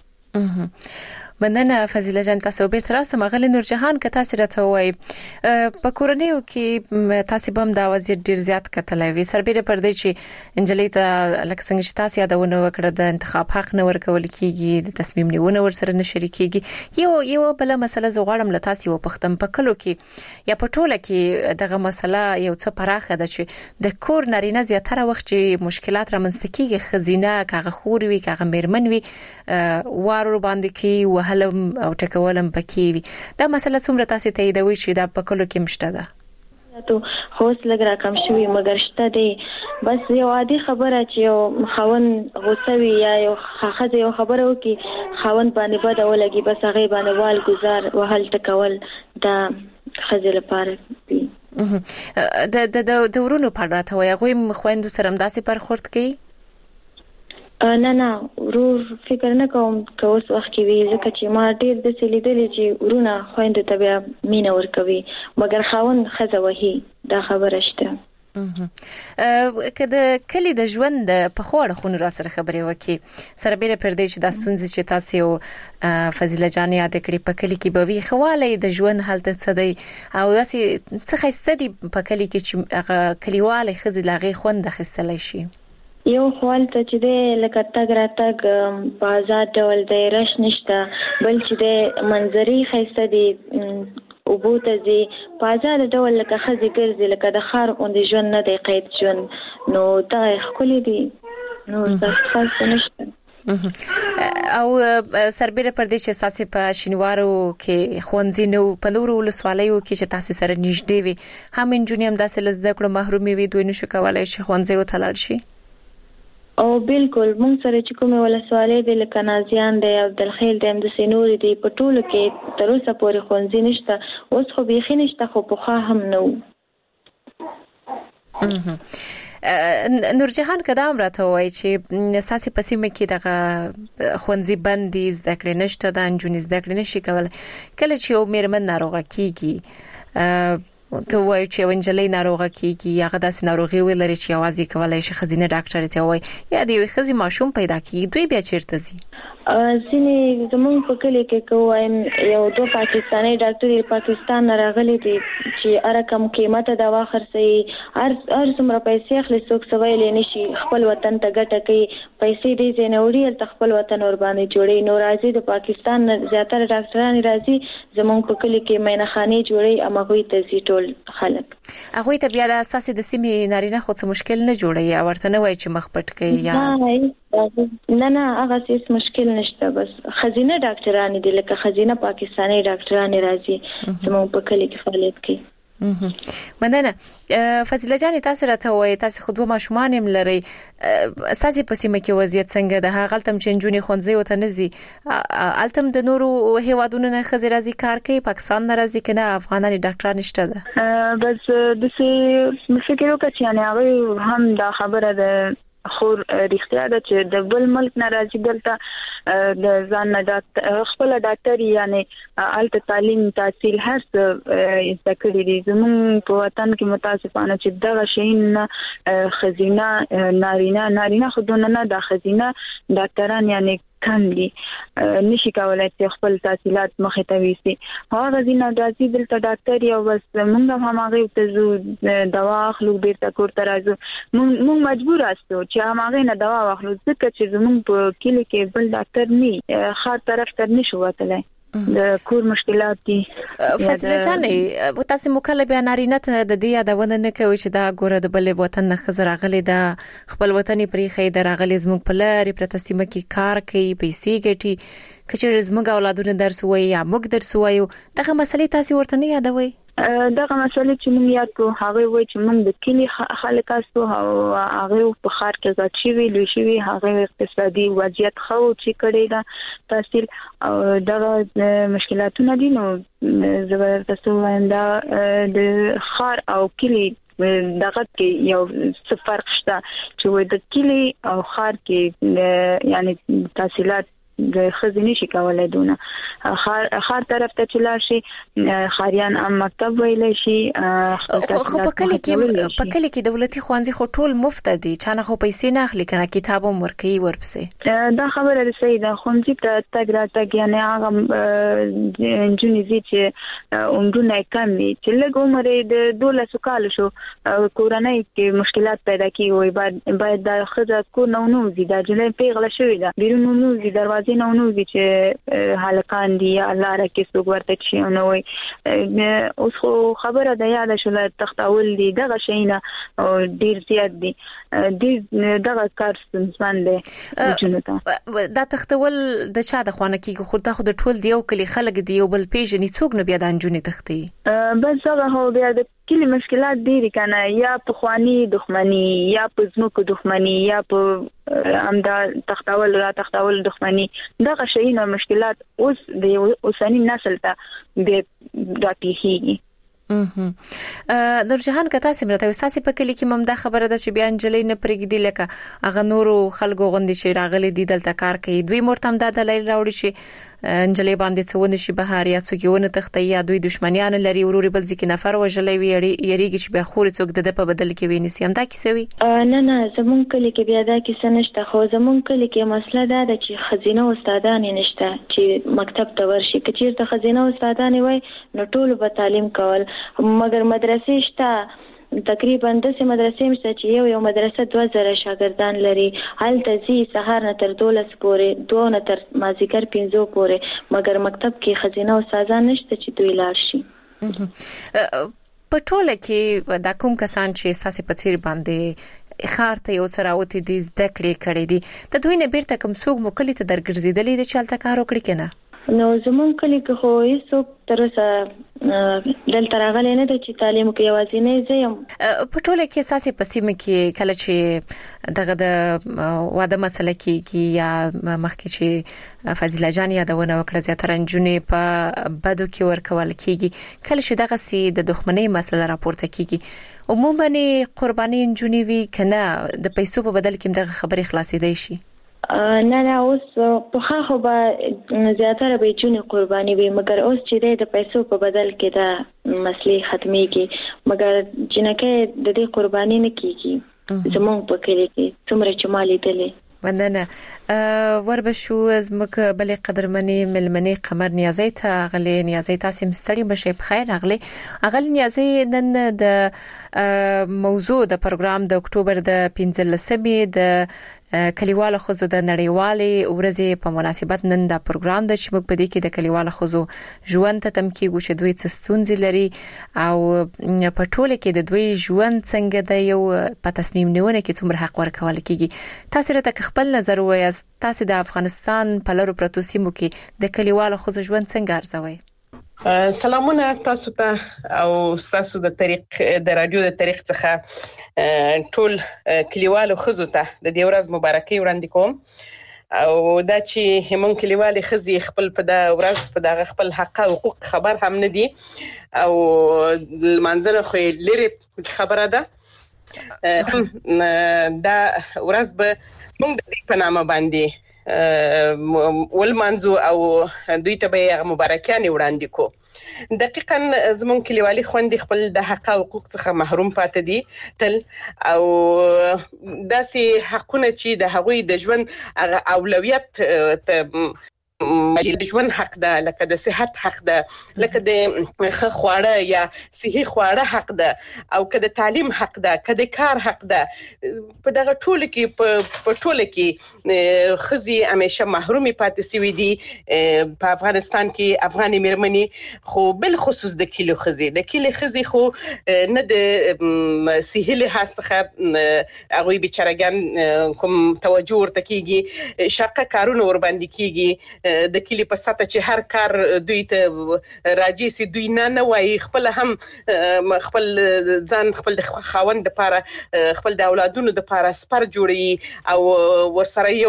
مننه فضیله جان تاسو به تر اوسه مغل نور جهان که تاسو راته وای په کورنیو کې تاسو بم دا وزیر ډیر زیات کتلای وي سربېره پر دې چې انجلۍ ته لکه څنګه چې تاسو یادونه وکړه د انتخاب حق نه ورکول کیږي د تصمیم نیونه ورسره نه شریکيږي یو یو بل مسله زغړم ل تاسو په ختم پکلو کې یا په ټوله کې دغه مسله یو څه پراخه ده چې د کور نارینه زیاتره وخت چې مشکلات رامنځته کیږي خزینه کاغه خوري وي کاغه میرمن وي وارو باندې کې وهلم او ټکولم پکې وي دا مسله څومره تاسو ته ایدوي چې دا په کلو کې مشته ده ته خوست لګ را کم شوی مګر شته دی بس یو عادي خبره چې یو خاون غوسوي یا یو خاخه یو خبره وکي خاون باندې بد ولګي بس هغه باندې وال گزار وهل ټکول دا خزل لپاره دی د د د ورونو په اړه ته وایي غوي خويندو سره مداسي پر خورت کوي نه نه ورور فکر نه کوم که اوس وخت کې وی ځکه چې ما ډیر د سلیدلې چې ورونه خويند ته بیا مینه ورکوي مګر خاون خزه وهي دا خبره شته. کله کلی د ژوند په خوړه خون را سره خبرې وکي سره بیره پر دې چې د ستونزې چې تاسو فضیله جان یاد کړی په کلی کې به وی خواله د ژوند حالت څه دی او داسې څه خسته دي په کلی کې چې کلیواله خزي لاغي خوند خستلای شي یو خپل ته چې د لکه تاګ را تاګ په آزاد ډول د رش نشته بل چې د منظري خسته دي او بوته زی په آزاد ډول لکه خزي ګرځي لکه د خار غوندې ژوند نه دی قید ژوند نو دا خولي دي نو تاسو خاص نشته او سربېره پر دې چې تاسو په شینوارو کې خوندزي نو په نورو ولسوالیو کې چې تاسو سره نږدې وي هم انجونیم داسې لزده کړو محرومي وي دوی نشو کولای چې خوندزي وتلل شي او بالکل مونږ سره چې کومه ولسواله د لکنازیان د عبدالخیل د د سينوري دی په ټولو کې تر اوسه پورې خونځي نشته اوس خو بيخي نشته خو په خا هم نو نور جهان کدام راته وای چې اساسي پسیمه کې دغه خونځي بندي زده کړې نشته د انجونی زده کړې نشي کولای کله چې یو میرمن ناروغه کیږي کوي چې ونجلې ناروغه کیږي هغه داسې ناروغي ولري چې आवाज کولای شي خزینه ډاکټر ته وای یا د یو خزي ماشوم پیدا کیږي دوی بیا چیرته زی ځینې زمونږ په کلی کې کوم یو دوه پاکستاني ډاکټر پاکستان راغلي دي چې ارکم قیمته دوا خرڅي هر هر څومره پیسې خلک څوک سویل نشي خپل وطن ته ګټه کوي پیسې دې زینوري تل خپل وطن ور باندې جوړي نو راځي د پاکستان زیاتره ډاکټران راځي زمونږ په کلی کې مینخاني جوړي امغوي ته زی ټول خلک هغه ته بیا د اساسي د سیمې نارینه خو څه مشکل نه جوړي او ورته نه وای چې مخ پټ کوي یا نه نه هغه څه مشکل نشته بس خزینه ډاکټران دي لکه خزینه پاکستاني ډاکټران راځي زموږ په کلی کې فعالیت کوي. مننه فضیله جان تاسو راته وای تاسو خو دوه ماشومان هم لري اساسي په سیمه کې وضعیت څنګه ده هغه تم چنجونی خونځي وته نزي التم د نورو هیوادونو نه خزي راځي کار کوي پاکستان نه راځي کنه افغاناني ډاکټران نشته ده بس د څه فکر وکړ چې نه هغه هم دا خبره ده خو رښتیا ده چې د بل ملک ناراضي دلته د ځان نه خپل ډاکټر یعنی الته تعلیم تحصیل هر څه ذکر دي زموږ په وطن کې متاسفانه چې دغه شین خزینه نارینه نارینه خودونه نه د خزینه ډاکټران یعنی کم دي نشي کولای چې خپل تحصیلات مخې ته ويسي هغه ځینې راځي دلته ډاکټر یو بس موږ هم هغه ته زو دوا اخلو بیرته کور ته راځو موږ مجبور یاستو چې هغه نه دوا واخلو ځکه چې زموږ په کلی کې بل ډاکټر نه خاص طرف ته نشو وتلای د کور مشکلات دي فضل جان و تاسو مکلف نارینه ته د دې یادونه نه کوي چې دا ګوره د بل وطن نه خزر غلي د خپل وطني پریخي د راغلي زموږ په لاري پرتسمه کې کار کوي پیسې ګټي کچې زموږ اولادونه درس وایي یا موږ درس وایو دغه مسلې تاسو ورته نه یادوي دغه مسلې چې موږ یاد کو هغه وایي چې موږ د کلی خلک تاسو هغه په خار کې ځات شي لوي شي هغه اقتصادي وضعیت خو چې کړي دا تحصیل او دغه مشکلاتونه دي نو زبر تاسو وایم دا د خار او کلی دغه کې یو څه فرق شته چې د کلی او خار کې یعنی تحصیلات د خزینه شي کولای دونه خار خار طرف ته چلا شي خاریان ام مکتب ویل شي خو په کلی کې په کلی کې دولتي خوانځي خو ټول مفت دي چانه خو پیسې نه اخلي کنه کتاب هم ورکي ورپسې دا خبره ده صحیح ده خوانځي ته تګ را تګ یعنی هغه جونی زی چې عمرونه کم دي چې له عمر د دولس کال شو کورنۍ کې مشکلات پیدا کیږي باید باید د خزه کو نو نو زی دا جلې پیغله شوې ده بیرون نو زی دروازه نو نو چې حلقان دي الله راکې څوک ورته شي نو وي اوس خو خبره ده یاد شول تختاول دي دغه شینه ډیر زیات دي دغه کار ستونزمن دي جنته دا تختول د چا د خوانه کې خو دا خو د ټول دیو کلی خلک دی یو بل پیژنې څوک نه بیا د انجونې تختی بس هغه هو بیا د کلی مشکلات دي کنه یا په خواني دښمنی یا په زمکو دښمنی یا په امدا تختاول را تختاول دښمنی دغه شینه مشکلات اوس د اوسنی نسل ته د راټیږي اه نورجهان کته سمرته وساسي په کلی کې ممدا خبره ده چې بیان جلې نه پرېګدي لکه اغه نورو خلکو غوندي چې راغلي دي دلته کار کوي دوی مرتم د دلایل راوړي چې انجلې باندې څونه شي بهار یا څوګونه تخته یا دوی دشمنیان لري وروري بل ځکه نفر وجلې وی یریږي چې به خور څوک د په بدل کې ویني سیم دا کیسه وی نه نه زمون کلی کې بیا دا کیسه نشته خو زمون کلی کې مسله دا ده چې خزینه استادان نشته چې مکتب ته ورشي کچیر ته خزینه استادان وای نو ټول به تعلیم کول مګر مدرسې شته تقریبا د سه مدرسې مشته چې یو یو مدرسه دوه زره شاګردان لري هلته زی سهار نه تر دولس پورې دوه نه تر مازیګر پنځو پورې مګر مکتب کې خزینه استادان نشته چې دوی لاړ شي په ټوله کې دا کوم کسان چې اساسي پڅیر باندې خارته یو سراوتی دي زده کړې کړې دي ته دوی نه بیرته کوم څوک مکلې ته درګرځیدلې دي چې حالت کار وکړي کنه نو زمون کلی کې خو هیڅ تر څه دلته راغلی نه د چې تعلیم کې یوازې نه زیم په ټوله کې اساسي پسیمه کې کله چې دغه د واده مسله کې یا مخکې چې فضیله جان یادونه وکړه زیاتره انجونې په بدو کې ورکول کېږي کله چې دغه سي د دښمنۍ مسله راپورته کېږي عموما قرباني انجونې وی کنه د پیسو په بدل کې دغه خبرې خلاصې دی شي نه نه اوس په خاخو به زیاتره به چونی قرباني وي مګر اوس چې د پیسو په بدل کې دا مسلې ختميږي مګر جنکه د دې قرباني نه کیږي زموږ په کلی کې څومره چې مالي دلې مننه وربشو از مک بل قدرمنی ملمنی قمر نیازی ته غلی نیازی تاسو مستری بشه بخیر غلی غلی نیازی نن د موضوع د پروګرام د اکتوبر د پنځلسمې د کلیواله خوځو د نړیوالې ورځې په مناسبت نن دا پروګرام د چې موږ په دې کې د کلیواله خوځو ژوند ته تم کېږو چې دوی څه ستونزې لري او په ټوله کې د دوی ژوند څنګه د یو په تصمیم نیونه کې څومره حق ورکول کېږي تاسو راته خپل نظر وایاست تاسو د افغانستان په لارو پروتو سیمو کې د کلیواله خوځو ژوند څنګه ارزوي سلامونه تاسو ته او تاسو د طریق د رادیو د طریق څخه ټول کلیوالو خزو ته د دې ورځ مبارکي وړاندې کوم او دا چې همون کلیوالي خزي خپل په د ورځ په دغه خپل حق او حقوق خبر هم نه دي او منځره خو لري خبره ده دا ورځ به موږ د دې په نامه باندې ولمنځو او دوی ته به مبارکیان وړاندې کو. دقیقاً زمون کلیوالي خوندې خپل د حق او حقوق څخه محروم پاتې دي تل، او داسې حقونه چې د هغوی د ژوند اولویت د ژوند حق ده، لکه د صحت حق ده، لکه د ښه خواړه یا صحي خواړه حق ده، او که د تعلیم حق ده، که د کار حق ده. په دغه ټولو کې په ټوله کې ښځې همیشه محرومې پاتې سوي دي په افغانستان کې. افغاني مېرمنې خو بل خصوص د کلیو ښځې د کلي ښځې خو نه د صحي لحاظ څخه هغوی بیچارهګان کوم توجه ورته کېږي، شاقه کارونه ورباندې کېږي. د کلی په سطح چې هر کار دوی ته راځي سي دوی نه نه وایي، خپل هم خپل ځان خپل د خاوند لپاره خپل د اولادونو لپاره سپر جوړي او ورسره یو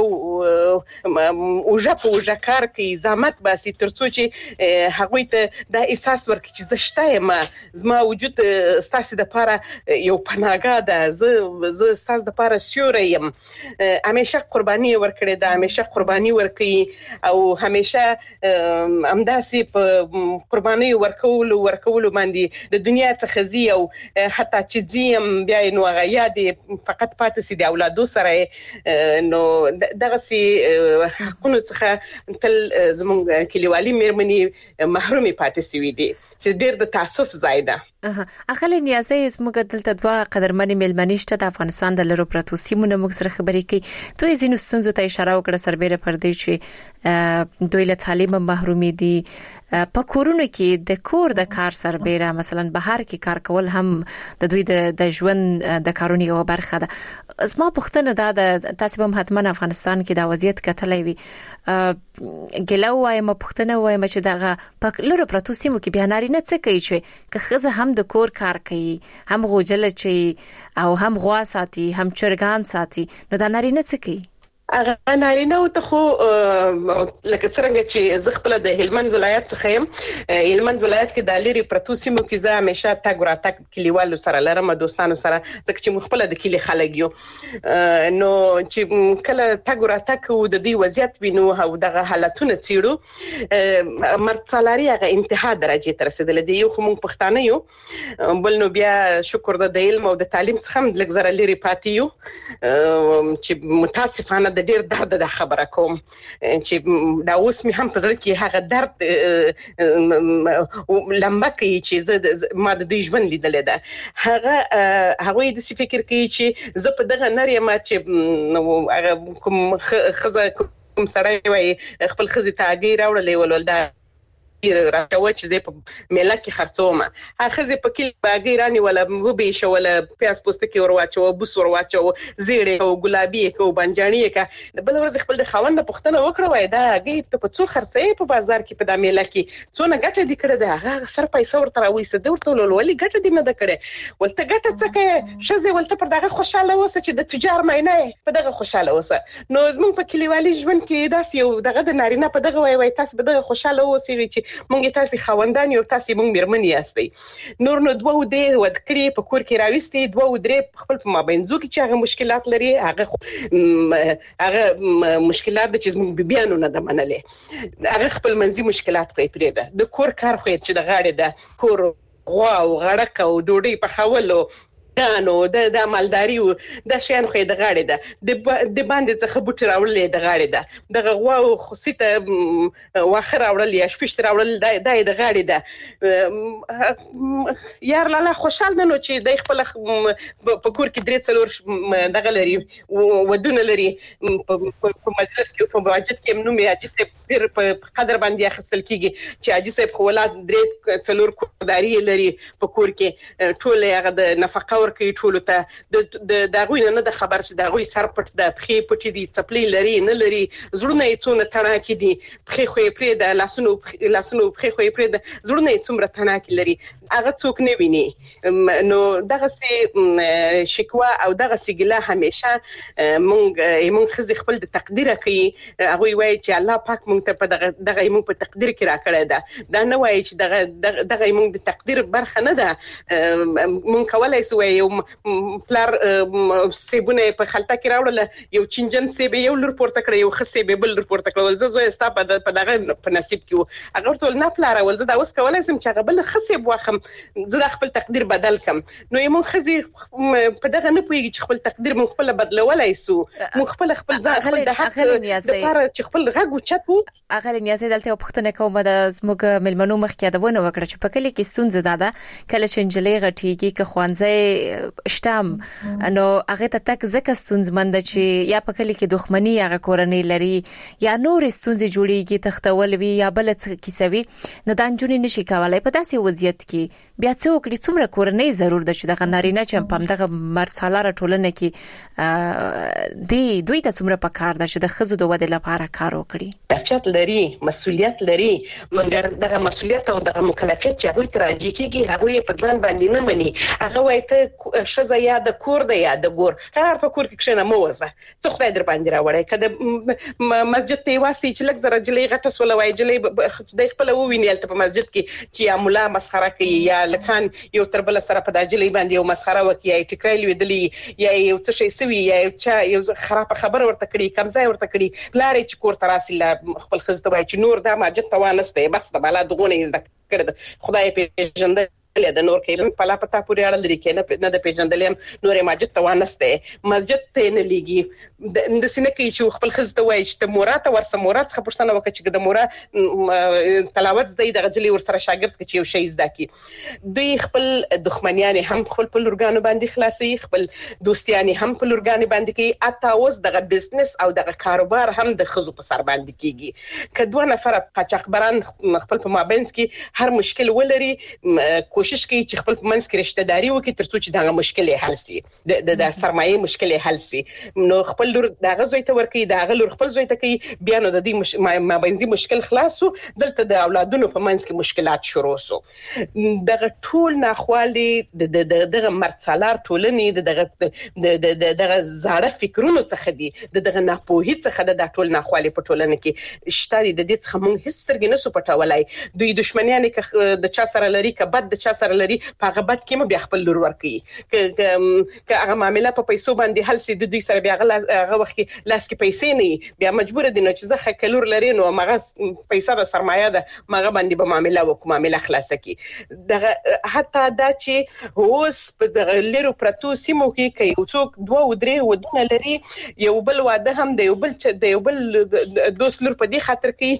اوجه په اوجه کار کوي، زحمت باسي ترڅو چې هغوی ته دا احساس ورکړي چې زه شته یم، زما وجود ستاسو لپاره یو پناهګاه ده، زه زه ستاسو لپاره سیوری یم. همیشه قرباني ورکړې ده، همیشه قرباني ورکوي او همیشه همداسې په قرباني ورکولو ورکولو باندې د دنیا څخه ځي، او حتی چې ځي بیا نو هغه یاد فقط پاتې سي د اولادو سره. نو دغسې حقونو څخه تل زموږ کلیوالي مېرمنې محرومې پاتې سوي دي چې ډېر د تاسف ځای ده. اخلي نیازه زموږ دلته دوه قدرمنې مېلمنې شته د افغانستان د لرو پرتو سیمونو موږ سره خبرې کوي. دوی ځینو ستونزو ته اشاره وکړه سربېره پر دې چې دوی له تعلیم محرومې دي. په کورونو کې د کور د کار سربېره مثلا بهر کې کار کول هم د دوی د ژوند د کارونو یو برخه ده. زما پوښتنه دا ده، تاسو هم حتما افغانستان کې دا وضعیت کتلای وي، ګلو وایم پوښتنه وایم چې دغه په لرو پرتو سیمو کې بیا نارینه څه کوي چې که ښځه هم د کور کار کوي، هم غوجل چي او هم غوا ساتي، هم چرګان ساتي، نو دا نارینه څه کوي؟ هغه نارینه او ته خو لکه څنګه چې زه خپل د هلمند ولایت څخه یم، هلمند ولایت کې د لری پرتو سیمو کې زه همیشه تګ راتګ کلیوالو سره لرم، دوستانو سره، ځکه چې خپل د کلی خلک یو. نو چې کله تګ راتګ او د دې وضعیت وینو او دغه حالتونه څیړو، مرڅلاري هغه انتها درجه ته رسیدل دي. یو خو موږ پښتانه یو، بل نو بیا شکر د علم او د تعلیم څخه لږ زره لري پاتې یو، چې متاسفانه د ډیر درد د خبره کوم چې دا اوس می هم په زړه کې هغه درد لمبه کوي چې زه ما د دې ژوند لیدل ده. هغه هغه د فکر کوي چې زه په دغه نری ما چې هغه کوم خزه کوم سړی وای خپل خزه ته اګي راوړلې ولول دا راځو چې زه په میله کې خرڅوم، هغه زه په کې باګی رانی ولا وبې شو ولا پیاس پوستکی ورواچو، بوس ورواچو، زیړې او ګلابي او بنجانی کا بل ورځ خپل د خوند پښتنه وکړه وای دا اګي ته په څو خرڅې په بازار کې په د میله کې څونه ګټه دي کړه، ده هغه سر پیسې ورته راوېسه د ورته ولولي ګټه دي نه ده کړه، ولته ګټه څه کې شزه ولته پر دغه خوشاله وسه چې د تجار مینه په دغه خوشاله وسه. نو زموږ په کلیوالي ژوند کې داس یو دغه د نارینه په دغه وای وای تاسو په دغه خوشاله وسه چې مونږ تاسو خوندان یو تاسو مونږ مېرمنې یاستئ. نور نو دوه ودې ودکړي په کور کې راوستي دوه ودرې خپل په مابینځو کې چې هغه مشکلات لري، هغه هغه مشکلات چې زموږ بیانونه نه د منلې، هغه خپل منځي مشکلات کوي پرې ده. د کور کار خو چې د غاړې ده کور غوا او غړک او ډوډۍ په خولو نو د د مالداري او د شین خو د غاړې ده د باندې څخه بوټ راوړلې د غاړې ده د غوا او خصيته واخر راوړل یا شپشت راوړل د د غاړې ده. یار لاله خوشاله نو چې د خپل په کور کې درې څلور دغه لري ودونه لري په مجلس کې په واجب کې نو مې اجازه په قدر باندې اخستل کیږي چې اجازه په ولادت درې څلور کوداري لري په کور کې ټول هغه د نفقه ورکوي ټولو ته د دغوی نه د خبر چې دغوی سر پټ د پخې پټې دي چپلې لري نه لري زړونه یې څونه تڼاکې دي پخې خو یې پرې د لاسونو لاسونو پخې خو یې پرې د زړونه یې څومره تڼاکې لري. هغه څوک نه ویني نو دغه سي شکوا او دغه سي ګله همیشه مونږ مونږ خزي خپل د تقدیر کوي هغه وایي چې الله پاک مونږ ته په دغه دغه مونږ په تقدیر کې را کړی دا دا نه وایي چې دغه دغه مونږ د تقدیر برخه نه ده مونږ کولای سو یو پلار سیبونه په خلطه کې راوړل یو چنجن سیب یو لور پورته کړ یو خسې به بل لور پورته کړ زه زه ستا په دغه په نصیب کې هغه ټول نه پلار ول زه دا اوس کولای سم چې هغه بل خسې واخم زه د خپل تقدیر بدل کم نو مونږ خزي په دغه نه پوهیږي چې خپل تقدیر مونږ خپل بدلولای سو مونږ خپل خپل ځان خپل د حق لپاره چې خپل غږ اوچتو اغه نیازه دلته پښتنه کومه د زموږ ملمنو مخ کې دونه وکړه چې په کلی کې ستونزه ده کله چې انجلې غټيږي که خوانځي شتم نو هغه ته تک زکه ستونزمند چې یا په کلی کې دښمنی هغه کورنۍ لري یا نور ستونزې جوړيږي تختول وی یا بل څه کیسوي نو دا جونې نشي کولای په داسې وضعیت کې بیا څه وکړي څومره کورنۍ ضرور ده چې د نارینه چې په دغه مرڅالاره ټولنه کې دی دوی ته څومره پکار ده چې د خزو د ودې لپاره کار وکړي کفایت لري مسؤلیت لري مګر دغه مسؤلیت او دغه مکلفیت چې هغه تراجی کیږي هغه په ځان باندې نه مني هغه وایي ته شزه یا د کور ده یا د ګور هر په کور کې کښنه موزه څه خدای در باندې راوړی کده مسجد ته واسي چې لږ زره جلې غټه سول وای جلې د خپل وویني په مسجد کې چې یا مولا مسخره کوي یا لکان یو تربل سره په داجلې باندې یو مسخره وکي یا ټکرایل ویدلی یا یو څه شي سوي یا یو خراب خبر ورته کړی کمزای ورته کړی پلار چې کور تراسي خپل خزته وای چې نور دا ماجد توانسته بس د بالا دغونه زده کړ خدای پیژندل د نور کې په لا پتا پورې اړه لري کې نه د پیژندلې نور ماجد توانسته مسجد ته نه لګي د سینې کې چې خپل خزته وای چې مورات ورسره مورات څخه پښتنه وکړي چې د مورا تلاوت زده د غجلي ورسره شاګرد کې یو شی زده کی دوی خپل دښمنیان هم خپل په لورګانو باندې خلاصي خپل دوستيان هم په لورګانو باندې کې اته اوس دغه بزنس او دغه کاروبار هم د خزو په سر باندې کیږي کدوه نفر قاچاقبران خپل په مابینس کې هر مشکل ولري کوشش کوي چې خپل منځ کې رشتہ داری وکړي ترڅو چې دغه مشکل حل شي د د سرمایه مشکل حل شي نو خپل لور دغه زوی ته ورکی دغه لور خپل زوی ته کوي بیا نو د دې مابینځي مشکل خلاصو دلته د اولادونو په منځ کې مشکلات شروع سو دغه ټول ناخوالي د دغه مرڅالار ټولنې دغه د دغه زاړه فکرونو څخه دي دغه ناپوهي څخه د ټول ناخوالي په ټولنه کې شته د دې څخه مونږ هیڅ سترګې نسو پټولای دوی دښمنیان د چا سره لري کبد د چا سره لري په هغه بد کې بیا خپل لور ورکي ک هغه معاملې په پیسو باندې حل سي د دوی سره بیا هغه وخت کې لاس کې پیسې نه بیا مجبور دي نو چې زه خکلور لري نو مغه پیسې د سرمایه ده مغه باندې به معاملې وکړو معاملې خلاصه کی دغه حتی دا چې اوس په لرو پرتو سیمو کې کوي څوک دوه او درې ودونه لري یو بل واده هم د یو بل د یو بل دوست لور په دې خاطر کوي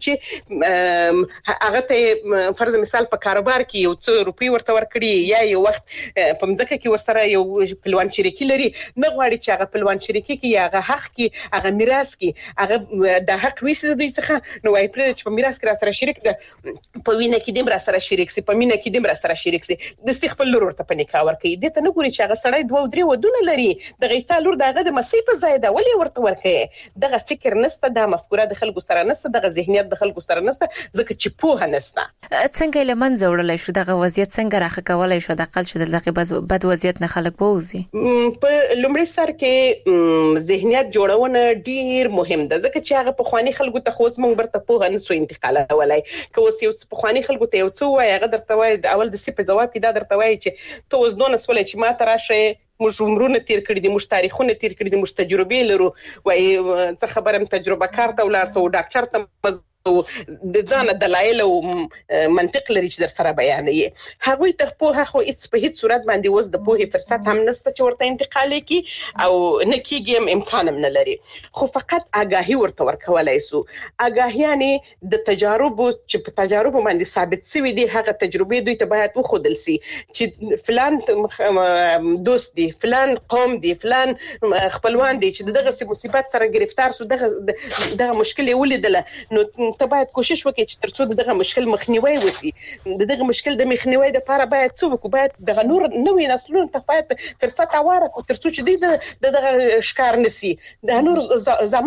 چې هغه ته فرض مثال په کاروبار کې یو څو روپی ورته ورکړي یا یو وخت په مځکه کې وسره یو پلوان شریکی لري نه غواړي چې هغه پلوان شریکی کې هغه حق کې هغه میراث کې هغه د حق ویسه دوی څخه نو وايي پر چې په میراث کې را سره شریک ده په وینه کې دیم را سره شریک سي په مینه کې دیم را سره شریک سي د استخبار لور ورته په نکاح ورکړي د ته نه ګوري چې هغه سړی دوه او درې ودونه لري دغه تا لور دغه د مسی په ځای دا ولې ورته ورکړي دغه فکر نسته د مفکوره د خلکو سره نسته دغه ذهنیت د خلکو سره نسته ځکه چې پوهه نسته څنګه لمن زوړلای شو دغه وضعیت څنګه راخه کولای شو د اقل شو دغه بد وضعیت نه خلک ووزي په لومړي سر کې ذهنیت جوړونه ډیر مهم ده ځکه چې هغه په خواني خلکو ته خو زموږ برته پوهه نسو انتقالولای که اوس یو په خواني خلکو ته یو څو وای هغه درته وای اول د سی په جواب کې دا درته وای چې ته اوس دونه سولې چې ما ته راشه موږ عمرونه تیر کړی دي موږ تاریخونه تیر کړی دي موږ تجربه لرو وای څه خبرم تجربه کار ته ولر سو ډاکټر ته د ځان دلایل او منطق لري چې در سره بیانې هغه ته په خو هیڅ په هیڅ صورت باندې وز د پوهې فرصت هم نشته چې ورته انتقال کی او نه کیږي هم امکان هم نه لري خو فقط آگاهی ورته ورکولای سو آگاهی یعنی د تجارب چې په تجارب باندې ثابت شوی دي هغه تجربه دوی ته باید وخدل سي چې فلان دوست دي فلان قوم دي فلان خپلوان دي چې دغه مصیبت سره گرفتار سو دغه دغه مشکل ولیدله نو ته باید کوشش وکړې چې ترڅو دغه مشکل مخنیوي وسی دغه مشکل د مخنیوي لپاره باید څه وکړو باید دغه نور نوې نسلونو ته باید فرصت اواره ترڅو چې د دغه ښکار نسی د نور ځامن خو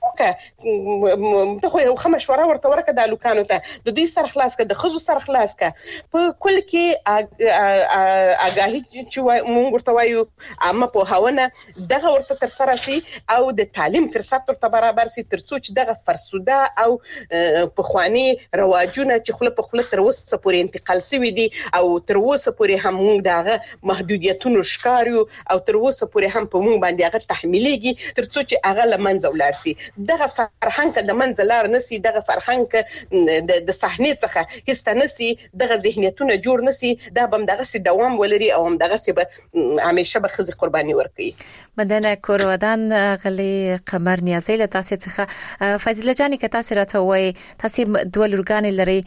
وکړه ته خو یو خمشوره ورته ورکړه د لوکانو ته د دوی سره خلاص کړه د خزو سره خلاص کړه په کل کې اګاهي چې مونږ ورته وایو اما په هاونه دغه ورته تر سره سي او د تعلیم فرصت ورته برابر سي ترڅو چې دغه فرسوده او په خواني رواجونه چې خپل په خپل تر اوسه پورې انتقال شوی دي او تر اوسه پورې هم موږ دغه محدودیتونو ښکاریو او تر اوسه پورې هم په موږ باندې هغه تحمیلېږي ترڅو چې هغه لمنځه ولاړ سي دغه فرهنګ د منځ لار نسی دغه فرهنګ د د صحنې څخه هیڅ نسی دغه ذهنیتونه جوړ نسی دا بم دغه سي دوام ولري او هم دغه سي به همیشه به خزي قرباني ورکړي مدنه کورودان غلي قمر نیازی له تاسو څخه فضیله جان کې تاسو راته وای تاسو دوه لورګان لري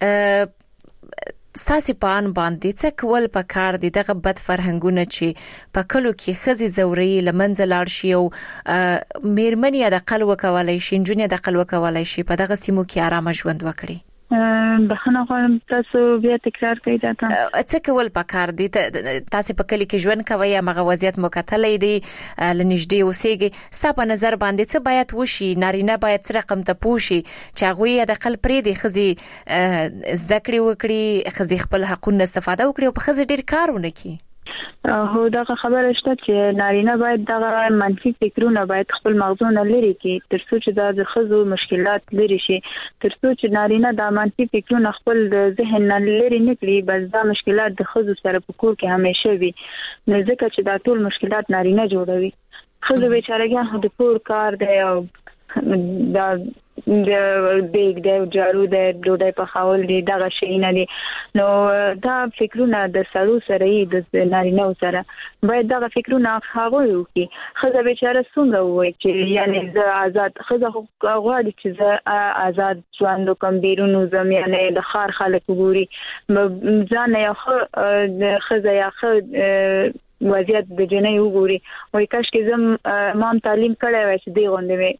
ستاسو پان باندې څه کول پکار دي دغه بد فرهنګونه چې په کلو کې خزي زوري لمنځه لاړ شي او میرمنې د قلوه کولای شي جنونه د قلوه کولای شي په دغه سیمو کې آرام ژوند وکړي بخنه غواړم تاسو بیا تکرار کړئ دا څه کول پکار دي تاسو په کلی کې ژوند کوي هغه وضعیت مکتلې دي لنږدې اوسېږي ستاسو په نظر باندې څه باید وشي نارینه باید څه رقم ته پوشي چې هغه د خپل پرې دي خزي زده کړې وکړي خزي خپل حقوقو استفاده وکړي او په خزي ډیر کارونه کوي هو دا خبره شته چې نارینه باید دغه منفي فکرونه باید خپل مغزونه لري کې ترڅو چې د خزو مشکلات لري شي ترڅو چې نارینه د منفي فکرونه خپل د ذهن لري نکړي بس دا مشکلات د خزو سره په کور کې همیشه وي نو ځکه چې دا ټول مشکلات نارینه جوړوي خزو بیچارهګان هو د کور کار دی او دا د بیگ د جارو د ډوډۍ په خاول دي دغه شي نه دي نو دا فکرونه د سړو سره د نارینه سره باید دغه فکرونه هغه وکي خزه بیچاره څنګه وای چې یعنی زه آزاد خزه غواړي چې زه آزاد ژوند کوم بیرون زم یعنی د خار خلک ګوري ځان یې خو خزه یا خو وضعیت د جنې وګوري وای کاش کې زم مام تعلیم کړی وای چې دی غونډه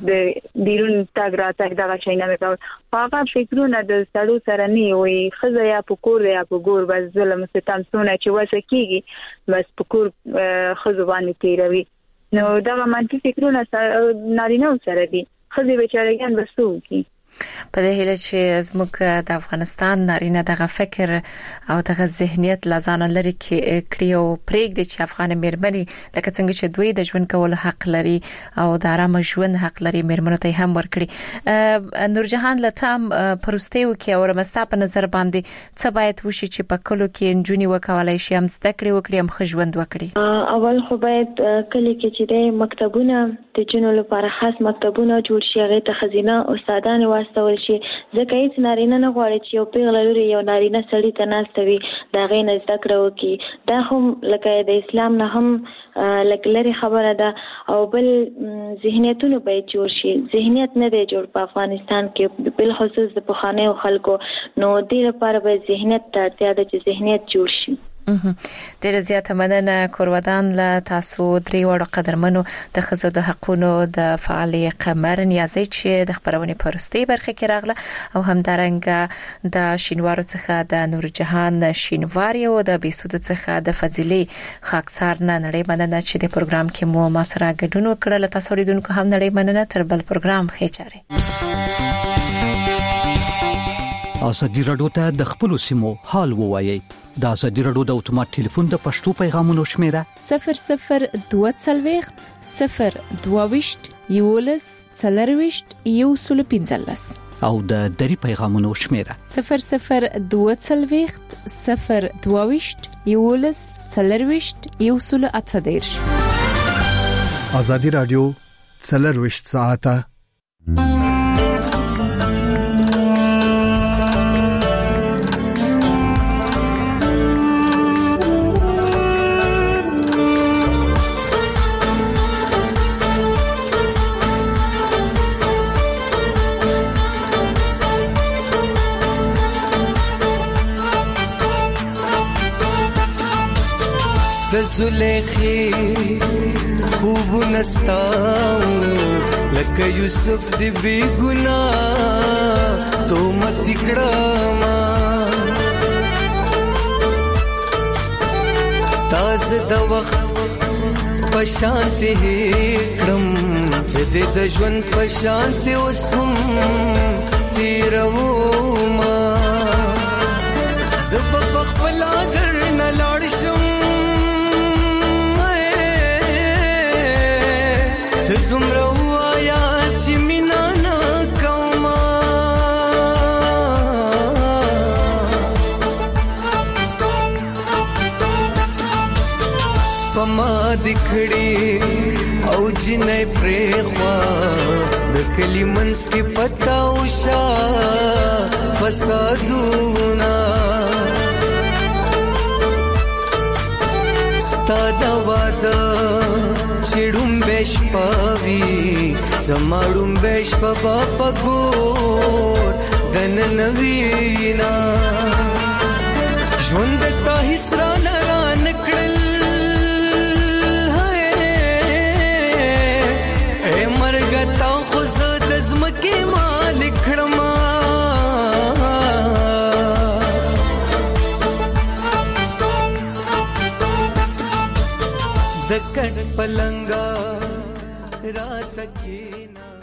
د بیرون تاګ را تاګ دغه شي نه وکړ هغه فکرونه د سړو سره نه وي خزه یا په کور یا په ګور بس ظلم ستم سونه چې وسه کیږي بس په کور خزه باندې تیروي نو دغه منفي فکرونه نارینه سره دي خزه بیچارهګان بسو کی په دې هیله چې زموږ د افغانستان نارینه دغه فکر او دغه ذهنیت لزانه لري کړي او پرېږدي چې افغان مېرمنې لکه څنګه چې دوی د ژوند کولو حق لري او د آرام ژوند حق لري مېرمنو ته هم ورکړي نور جهان لته پرستیو کې او رمستا په نظر باندې څه باید وشي چې په کلو کې انجونی وکولای شي هم زده کړې وکړي هم ښه ژوند وکړي اول خو باید کلی کې چې د مکتبونه د جنو لپاره خاص مکتبونه جوړ شي هغه ته خزینه استادان واستول شي ځکه هیڅ نارینه نه غواړي چې یو پیغله لري یو نارینه سړی ته ناستوي دا غي نه زده کړو کې دا هم لکه د اسلام نه هم لکه لري خبره ده او بل ذهنیتونه باید جوړ شي ذهنیت نه دی جوړ په افغانستان کې بل خصوص د پخوانیو خلکو نو دې لپاره باید ذهنیت ته اړتیا ده چې ذهنیت جوړ شي ډیره زیاته مننه کورودان له تاسو درې وړو قدرمنو د خزو د حقونو د فعالي قمر نیازی چې د خبرونه پرستی برخه کې راغله او همدارنګه د شینوارو څخه د نور جهان شینواری او د بیسود څخه د فضیلی خاکسار نه نړۍ مننه چې د پروګرام کې مو ما سره ګډون وکړل تاسو ریدونکو هم نړۍ مننه تر بل پروګرام خېچاره ازادي رادیو ته د خپل سیمو حال ووایي د ازادي رادیو د اتومات ټلیفون د پښتو پیغامونو شمیره صفر صفر دوه څلويخت صفر دوه وشت یولس څلرويشت یو سل پنځلس او د دری پیغامونو شمیره صفر صفر دوه څلويخت صفر دوه وشت یولس څلرويشت یو سل اته دیرش ازادي رادیو څلرويشت ساعته زلیخی خوب نستاو لکه یوسف دی بی گناہ تو مت کړما تاز د وخت پشانته کړم چې د ژوند پشانته اوس هم تیرو ما زب خپل اگر نه لاړ شم ته دومره وایا چې مینا نه کوما پما دکھڑی او جنې پرخوا د کلی منس کې پتا وشا فسادونا ستادا وادا چړم بش پاوی زماړم بش پپا پګور دن نوینا ژوند ته حسرا نه نکړل مرګتا خو زد زمکه مالک کړما دکټ پلنګا رات کینا